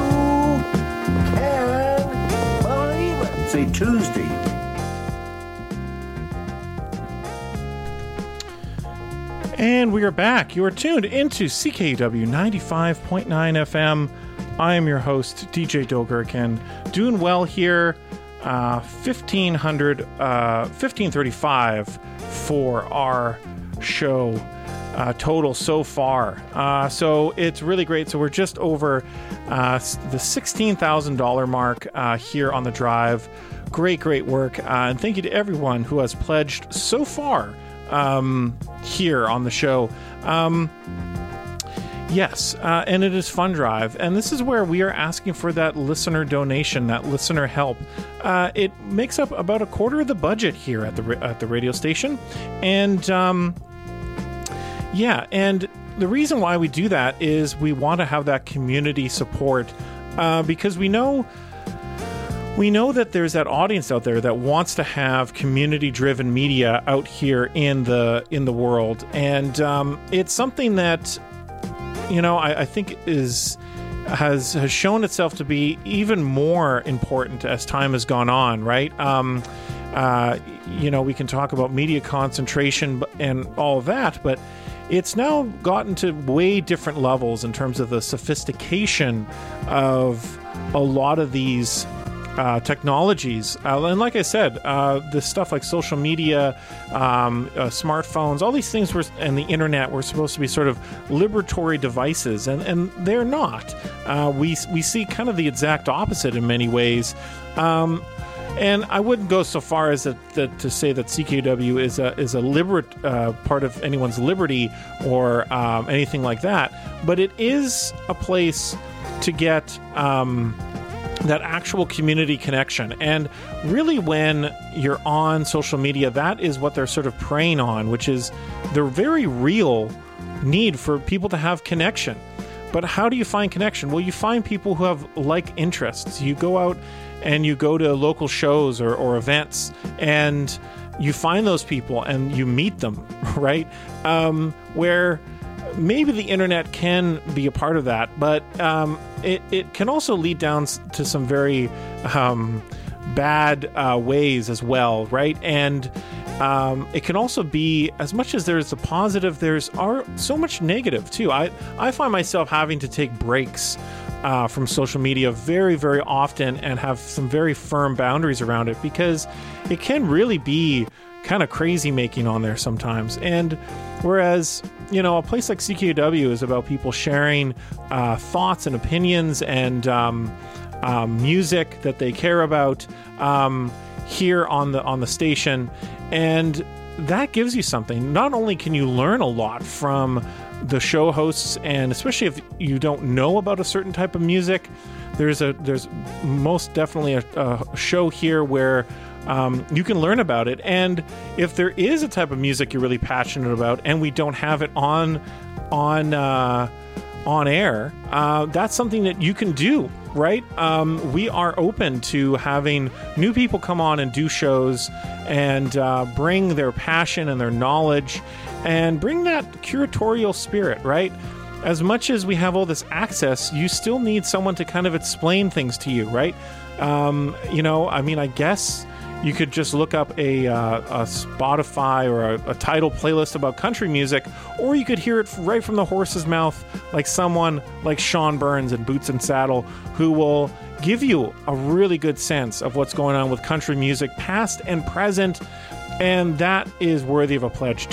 S1: can believe it, say Tuesday.
S3: And we are back. You are tuned into CKUW 95.9 FM. I am your host, DJ Dilgherkin. Doing well here. 1535 for our show total so far. So it's really great. So we're just over the $16,000 mark here on the drive. Great work. And thank you to everyone who has pledged so far here on the show. Yes, and it is Fund Drive, and this is where we are asking for that listener donation, that listener help. It makes up about a quarter of the budget here at the radio station, and and the reason why we do that is we want to have that community support, because we know that there's that audience out there that wants to have community-driven media out here in the world, and it's something that, you know, I think has shown itself to be even more important as time has gone on, right? You know, we can talk about media concentration and all of that, but it's now gotten to way different levels in terms of the sophistication of a lot of these technologies. And like I said, this stuff like social media, smartphones, all these things and the internet were supposed to be sort of liberatory devices, and they're not. We see kind of the exact opposite in many ways. And I wouldn't go so far as to say that CKUW is a part of anyone's liberty or anything like that, but it is a place to get that actual community connection. And really, when you're on social media, that is what they're sort of preying on, which is the very real need for people to have connection. But how do you find connection? Well, you find people who have like interests. You go out and you go to local shows or events, and you find those people and you meet them, right? Where maybe the internet can be a part of that, but it can also lead down to some very bad ways as well, right? And it can also be, as much as there's a positive, there's so much negative too. I find myself having to take breaks from social media very, very often and have some very firm boundaries around it, because it can really be kind of crazy making on there sometimes. And whereas, you know, a place like CKUW is about people sharing thoughts and opinions and music that they care about here on the station, and that gives you something. Not only can you learn a lot from the show hosts, and especially if you don't know about a certain type of music, there's most definitely a show here where you can learn about it. And if there is a type of music you're really passionate about and we don't have it on air, that's something that you can do, right? We are open to having new people come on and do shows and bring their passion and their knowledge and bring that curatorial spirit, right? As much as we have all this access, you still need someone to kind of explain things to you, right? You know, I mean, I guess you could just look up a Spotify or a Tidal playlist about country music, or you could hear it right from the horse's mouth, like someone like Sean Burns and Boots and Saddle, who will give you a really good sense of what's going on with country music, past and present. And that is worthy of a pledge.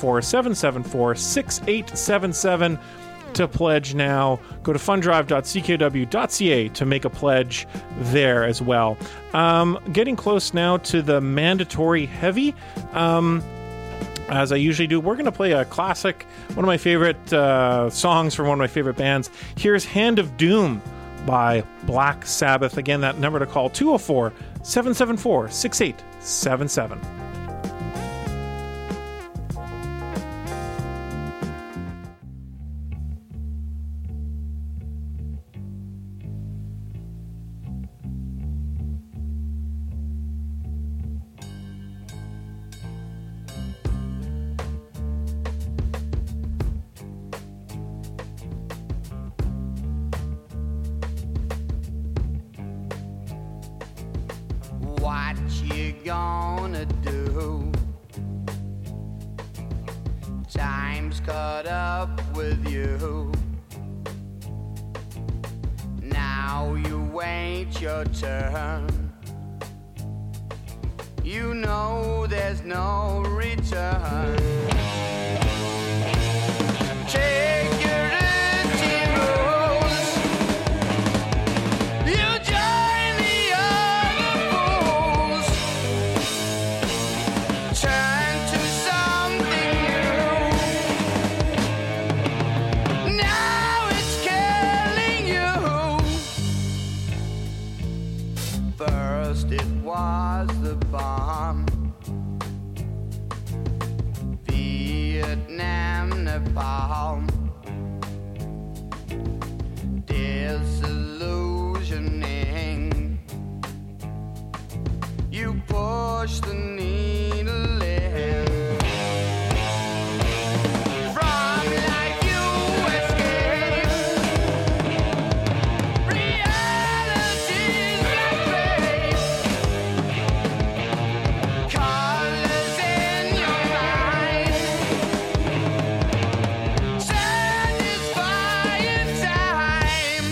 S3: 204-774-6877 to pledge now. Go to funddrive.ckw.ca to make a pledge there as well. Getting close now to the mandatory heavy. As I usually do, we're going to play a classic, one of my favorite songs from one of my favorite bands. Here's Hand of Doom by Black Sabbath. Again, that number to call, 204-774-6877.
S12: What you gonna do? Time's caught up with you. Now you wait your turn. You know there's no return. Take your empty roads. You join the other fools. Turn to something new. Now it's killing you. First it was the bomb. Vietnam, Nepal. Disillusioning. You push the needle in. From life you escape. Reality's like fate. Colors in your mind. Satisfying time.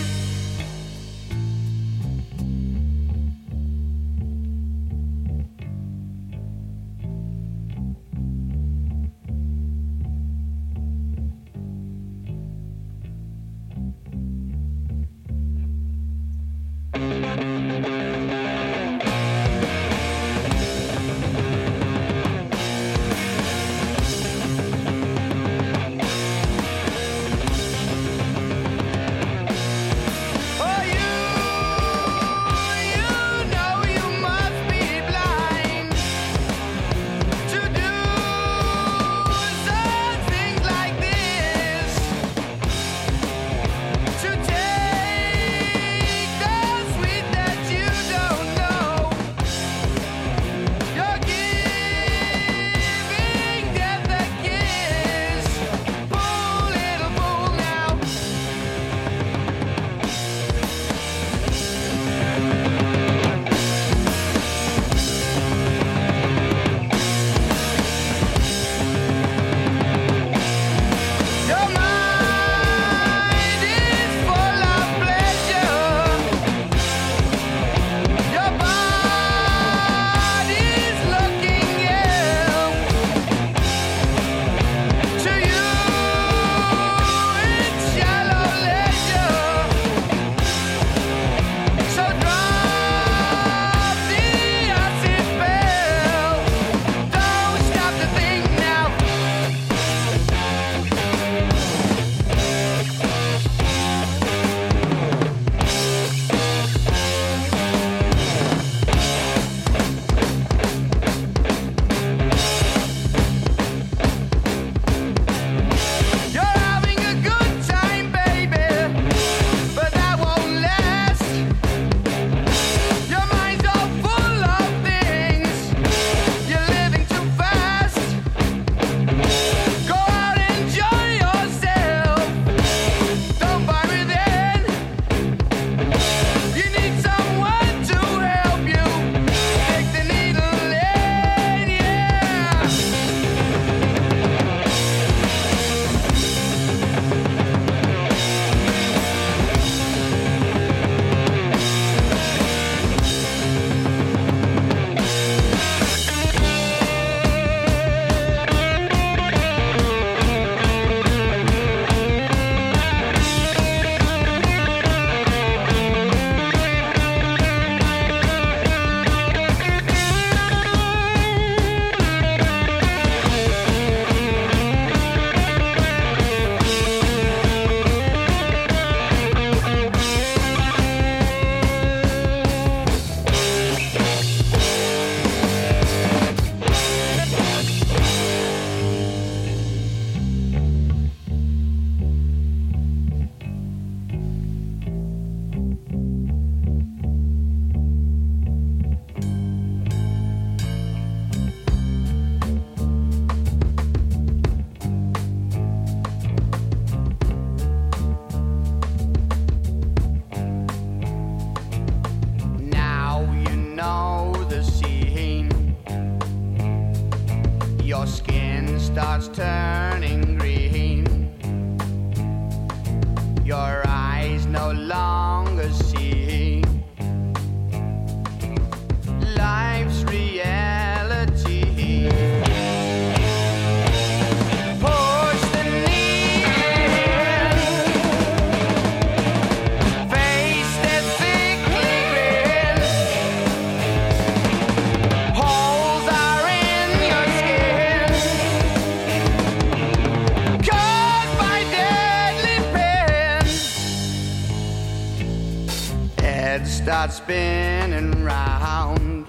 S12: head starts spinning round.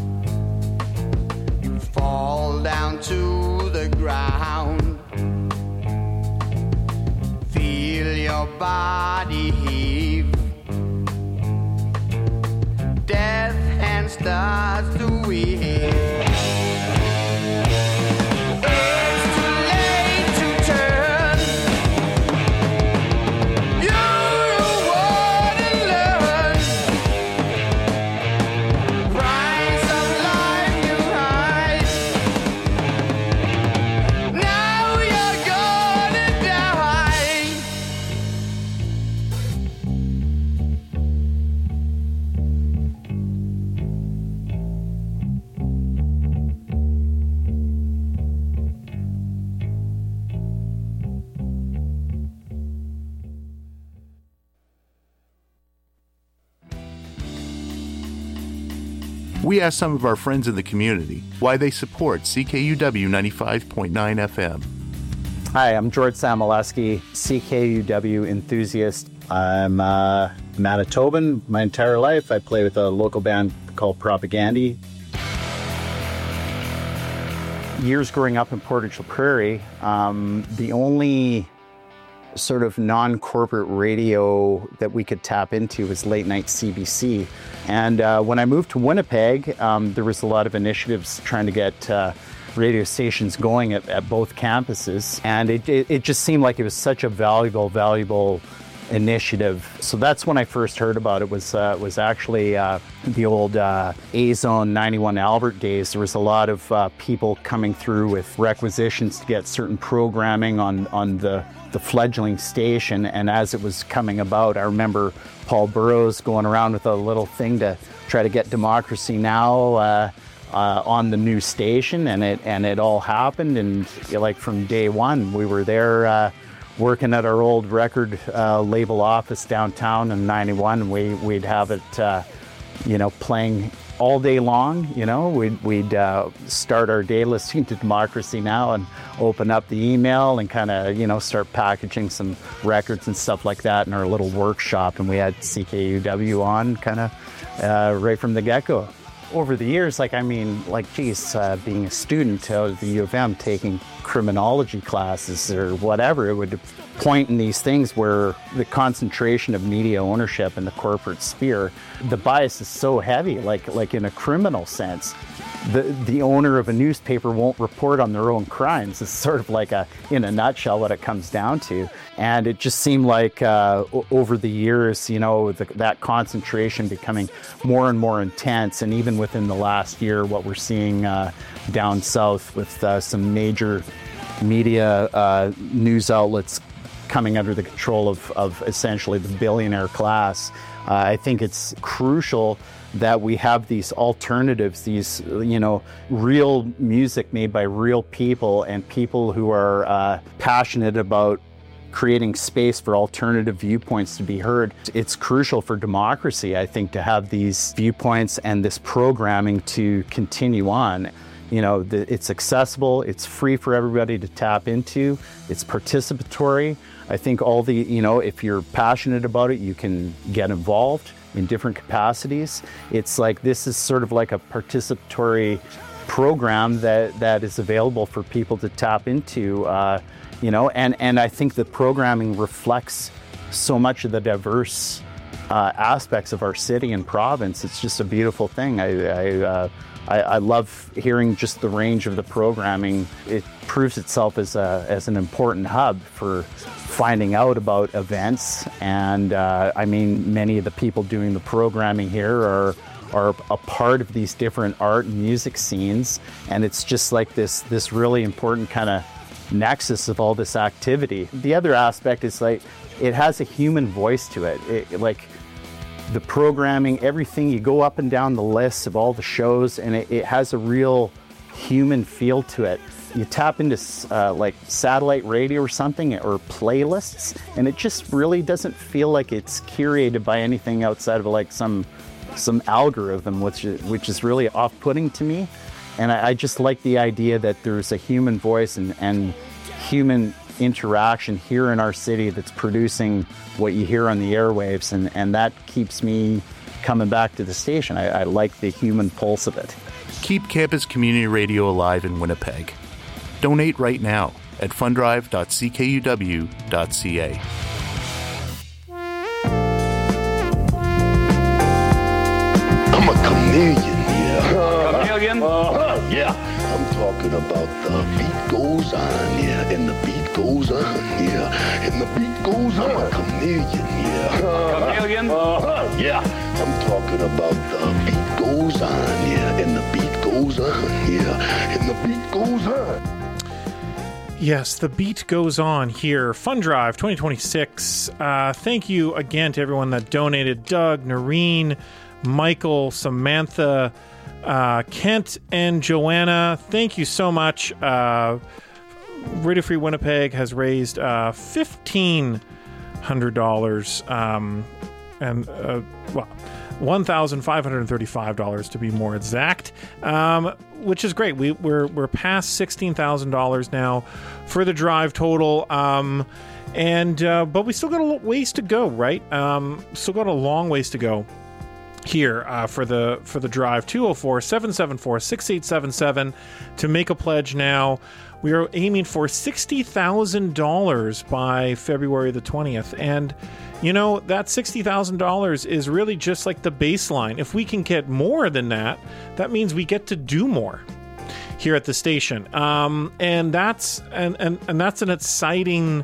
S12: You fall down to the ground. Feel your body heave. Death hand starts to weave.
S8: We asked some of our friends in the community why they support CKUW 95.9 FM.
S13: Hi, I'm George Samolesky, CKUW enthusiast. I'm Manitoban my entire life. I play with a local band called Propagandy. Years growing up in Portage la Prairie, the only sort of non-corporate radio that we could tap into was late night CBC. And when I moved to Winnipeg, there was a lot of initiatives trying to get radio stations going at both campuses. And it just seemed like it was such a valuable initiative. So that's when I first heard about it, was actually the old A-Zone 91 Albert days. There was a lot of people coming through with requisitions to get certain programming on the fledgling station. And as it was coming about, I remember Paul Burrows going around with a little thing to try to get Democracy Now! On the new station, and it all happened. And like from day one, we were there working at our old record label office downtown in 91. We'd have it, playing all day long. We'd start our day listening to Democracy Now! And open up the email and kind of, start packaging some records and stuff like that in our little workshop. And we had CKUW on kind of right from the get-go. Over the years, being a student of the U of M taking criminology classes or whatever, it would point in these things where the concentration of media ownership in the corporate sphere, the bias is so heavy, like in a criminal sense. The owner of a newspaper won't report on their own crimes. It's sort of in a nutshell, what it comes down to. And it just seemed like over the years, that concentration becoming more and more intense. And even within the last year, what we're seeing down south with some major media news outlets coming under the control of essentially the billionaire class, I think it's crucial that we have these alternatives, these, real music made by real people and people who are passionate about creating space for alternative viewpoints to be heard. It's crucial for democracy, I think, to have these viewpoints and this programming to continue on. It's accessible, it's free for everybody to tap into, it's participatory. I think if you're passionate about it, you can get involved in different capacities. It's this is sort of like a participatory program that is available for people to tap into, and I think the programming reflects so much of the diverse aspects of our city and province. It's just a beautiful thing. I love hearing just the range of the programming. It proves itself as an important hub for finding out about events. And many of the people doing the programming here are a part of these different art and music scenes. And it's just this really important kind of nexus of all this activity. The other aspect is it has a human voice to it. The programming, everything, you go up and down the list of all the shows, and it has a real human feel to it. You tap into satellite radio or something, or playlists, and it just really doesn't feel like it's curated by anything outside of some algorithm, which is really off-putting to me. And I just like the idea that there's a human voice and human interaction here in our city that's producing what you hear on the airwaves, and that keeps me coming back to the station. I like the human pulse of it.
S8: Keep campus community radio alive in Winnipeg. Donate right now at fundrive.ckuw.ca.
S7: I'm a chameleon, yeah.
S11: Chameleon?
S7: Yeah. I'm talking about the beat goes on, yeah, and the beat goes on, yeah, and the beat goes on. I'm a chameleon, yeah.
S11: Chameleon?
S7: Yeah. I'm talking about the beat goes on, yeah, and the beat goes on, yeah, and the beat goes on.
S3: Yes, the beat goes on here. Fund Drive 2026. Thank you again to everyone that donated. Doug, Noreen, Michael, Samantha, Kent, and Joanna. Thank you so much. Radio Free Winnipeg has raised $1,500 and $1,535 to be more exact, which is great. We're past $16,000 now for the drive total, but we still got a ways to go, right? Still got a long ways to go here for the drive. 204-774-6877 to make a pledge now. We are aiming for $60,000 by February the 20th, and you know, that $60,000 is really just like the baseline. If we can get more than that, that means we get to do more here at the station. And that's an exciting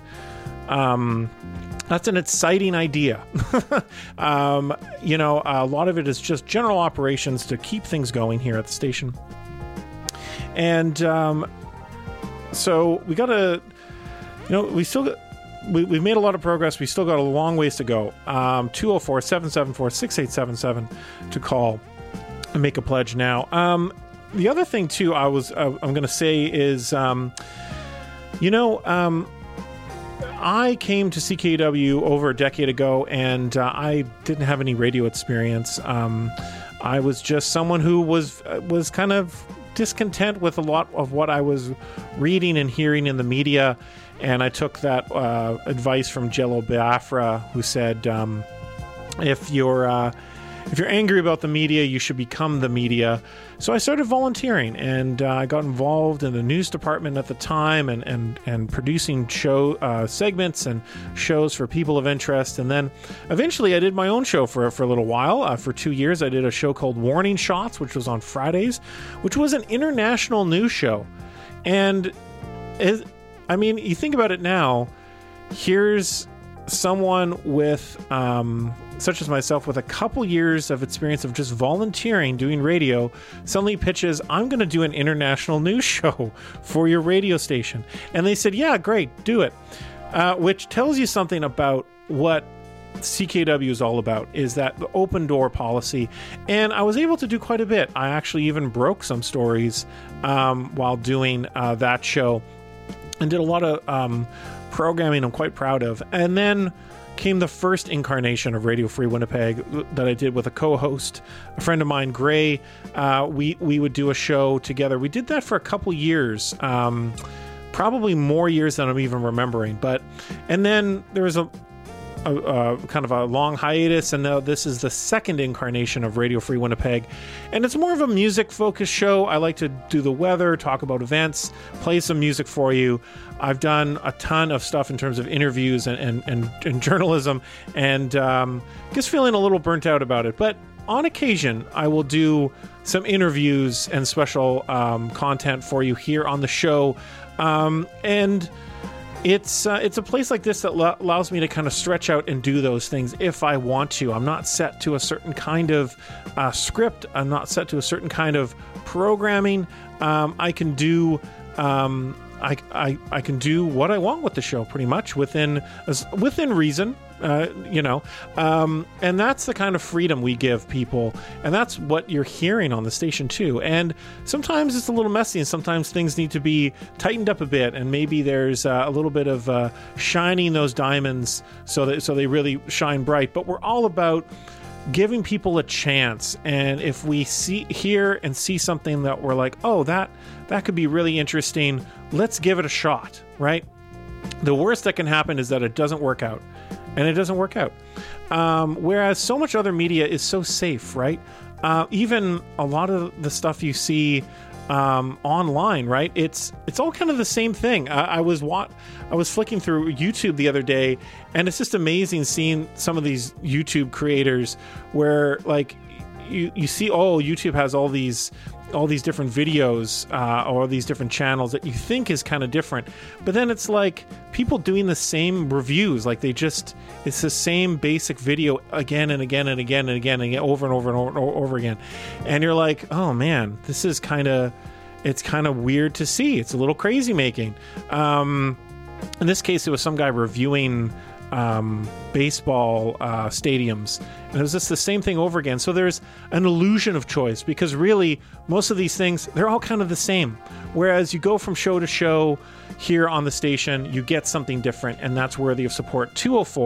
S3: idea. You know, a lot of it is just general operations to keep things going here at the station. And so we got to, you know, we've made a lot of progress. We still got a long ways to go. 204-774-6877 to call and make a pledge now. The other thing too, I'm going to say is, I came to CKUW over a decade ago, and I didn't have any radio experience. I was just someone who was kind of discontent with a lot of what I was reading and hearing in the media. And I took that advice from Jello Biafra, who said, if you're angry about the media, you should become the media. So I started volunteering, and I got involved in the news department at the time, and producing show segments and shows for people of interest. And then eventually I did my own show for a little while. For 2 years, I did a show called Warning Shots, which was on Fridays, which was an international news show. And I mean, you think about it now, here's someone with, such as myself, with a couple years of experience of just volunteering, doing radio, suddenly pitches, I'm going to do an international news show for your radio station. And they said, yeah, great, do it. Which tells you something about what CKW is all about, is that the open door policy. And I was able to do quite a bit. I actually even broke some stories while doing that show, and did a lot of programming I'm quite proud of. And then came the first incarnation of Radio Free Winnipeg that I did with a co-host, a friend of mine, Gray. We would do a show together. We did that for a couple years, probably more years than I'm even remembering. And then there was a kind of a long hiatus, and now this is the second incarnation of Radio Free Winnipeg, and it's more of a music focused show. I like to do the weather, talk about events, play some music for you. I've done a ton of stuff in terms of interviews and journalism, and just feeling a little burnt out about it. But on occasion, I will do some interviews and special content for you here on the show, and it's a place like this that allows me to kind of stretch out and do those things if I want to. I'm not set to a certain kind of script. I'm not set to a certain kind of programming. I can do I can do what I want with the show, pretty much within reason. And that's the kind of freedom we give people, and that's what you're hearing on the station too. And sometimes it's a little messy, and sometimes things need to be tightened up a bit, and maybe there's a little bit of shining those diamonds so they really shine bright. But we're all about giving people a chance, and if we hear and see something that we're like, oh, that could be really interesting, let's give it a shot, right? The worst that can happen is that it doesn't work out. and it doesn't work out. Whereas so much other media is so safe, right? Even a lot of the stuff you see online, right? It's all kind of the same thing. I was flicking through YouTube the other day, and it's just amazing seeing some of these YouTube creators where like you see, YouTube has all these different videos or these different channels that you think is kind of different, but then it's like people doing the same reviews, like it's the same basic video again and again and again and again and again, over and over and over and over again, and you're like, oh man, this is kind of weird to see. It's a little crazy making. In this case, it was some guy reviewing baseball stadiums, and it was just the same thing over again. So there's an illusion of choice, because really most of these things, they're all kind of the same, whereas you go from show to show here on the station, you get something different, and that's worthy of support.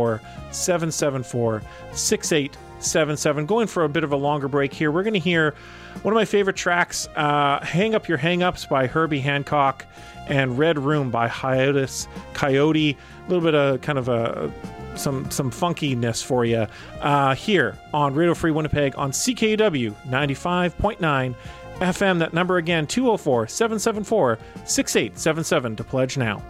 S3: 204-774-6877. Going for a bit of a longer break here, we're going to hear one of my favorite tracks, Hang Up Your Hang-Ups by Herbie Hancock, and Red Room by Hiatus Coyote. A little bit of kind of some funkiness for you here on Radio Free Winnipeg on CKUW 95.9 FM. That number again, 204-774-6877 to pledge now.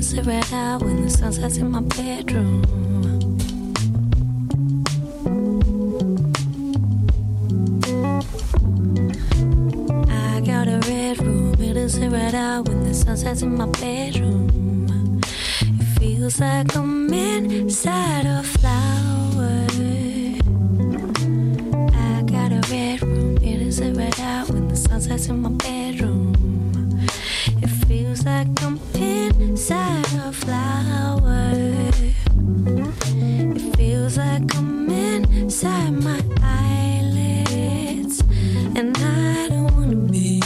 S14: sit right out when the sun sets in my bedroom. I got a red room, it'll sit right out when the sun sets in my bedroom. It feels like I'm inside a flower. I got a red room, it'll sit right out when the sun sets in my bedroom. It feels like I'm inside a flower. It feels like I'm inside my eyelids, and I don't wanna be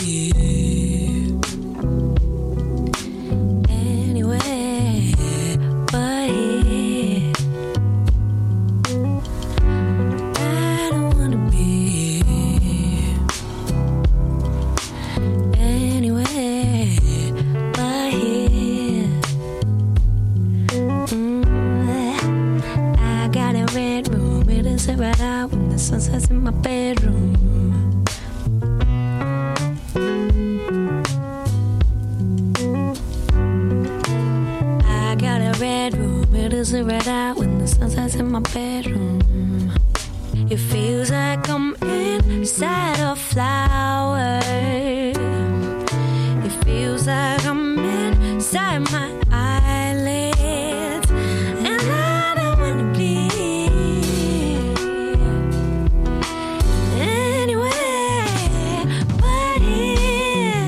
S14: anywhere but here. I don't wanna be anywhere but here. I got a red room, it'll sit right out when the sun sets in my bedroom. I got a red room, it'll sit right out when the sun sets in my bedroom. It feels like I'm inside a flower. It feels like I'm inside my eyelids, and I don't wanna be anywhere but here.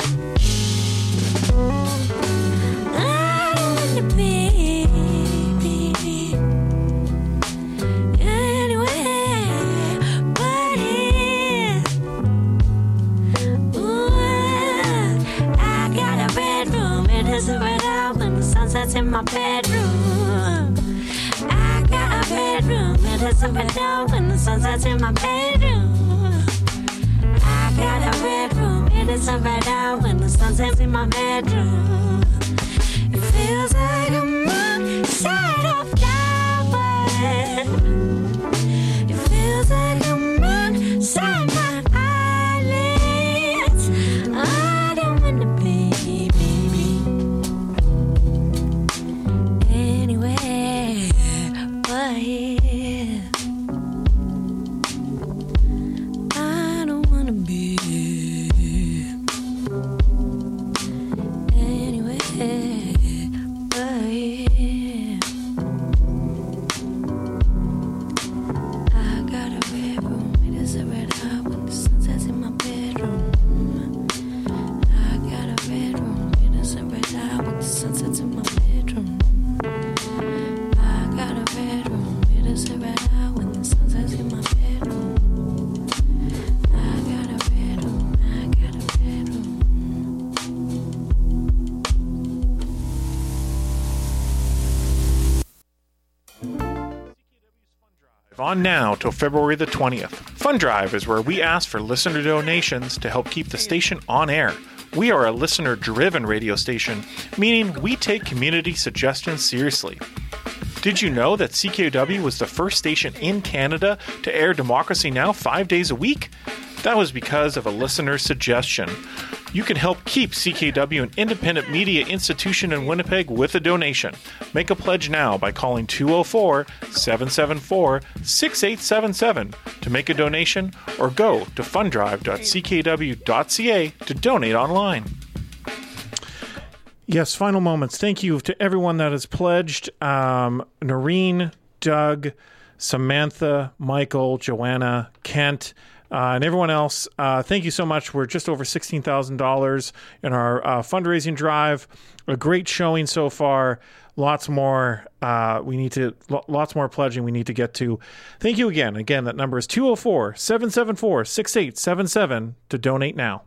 S14: I don't wanna be anywhere but here. Ooh, I got a red room, it is right out when the sun sets in my bedroom. I got a red room, it is right out when the sun sets in my bedroom. I got a red room, it is right out when the sun sets in my bedroom. It feels like I'm inside a flower. It feels like I'm inside my eyelids. I don't wanna be anywhere but here. I don't wanna be anywhere but here. I got a red room, it is a red out when the sun sets in my bedroom. I got a red room, it is a red out when the sun sets in my bedroom. I got a red room, it is a red out when the sun sets in my bedroom. I got a red room, I got a red room.
S3: On now till February the 20th. Fund Drive is where we ask for listener donations to help keep the station on air. We are a listener-driven radio station, meaning we take community suggestions seriously. Did you know that CKUW was the first station in Canada to air Democracy Now! 5 days a week? That was because of a listener's suggestion. You can help keep CKUW an independent media institution in Winnipeg with a donation. Make a pledge now by calling 204-774-6877 to make a donation, or go to funddrive.ckw.ca to donate online. Yes, final moments. Thank you to everyone that has pledged. Noreen, Doug, Samantha, Michael, Joanna, Kent, and everyone else. Thank you so much. We're just over $16,000 in our fundraising drive. A great showing so far. Lots more. Lots more pledging we need to get to. Thank you again. Again, that number is 204-774-6877 to donate now.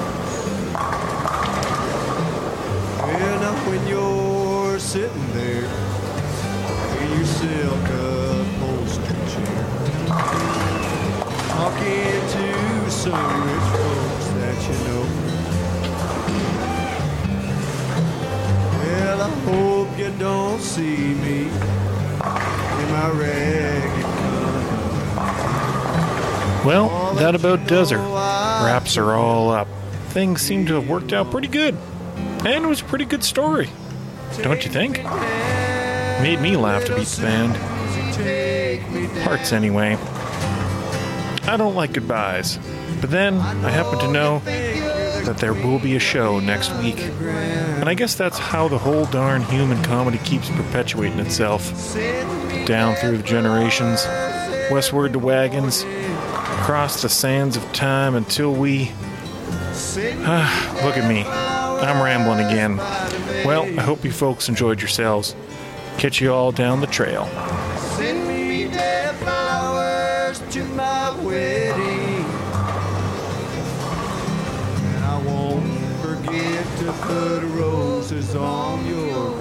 S15: When you're sitting there
S4: some rich folks that you know. Well, I hope you don't see me in my ragged color.
S3: Well, that about does her. Wraps are all up. Things seem to have worked out pretty good. And it was a pretty good story. Don't you think? Made me laugh to beat the band. Parts anyway. I don't like goodbyes. But then, I happen to know that there will be a show next week. And I guess that's how the whole darn human comedy keeps perpetuating itself. Down through the generations, westward to wagons, across the sands of time until we... look at me. I'm rambling again. Well, I hope you folks enjoyed yourselves. Catch you all down the trail.
S4: Send me dead flowers to my wedding, and I won't forget to put roses on your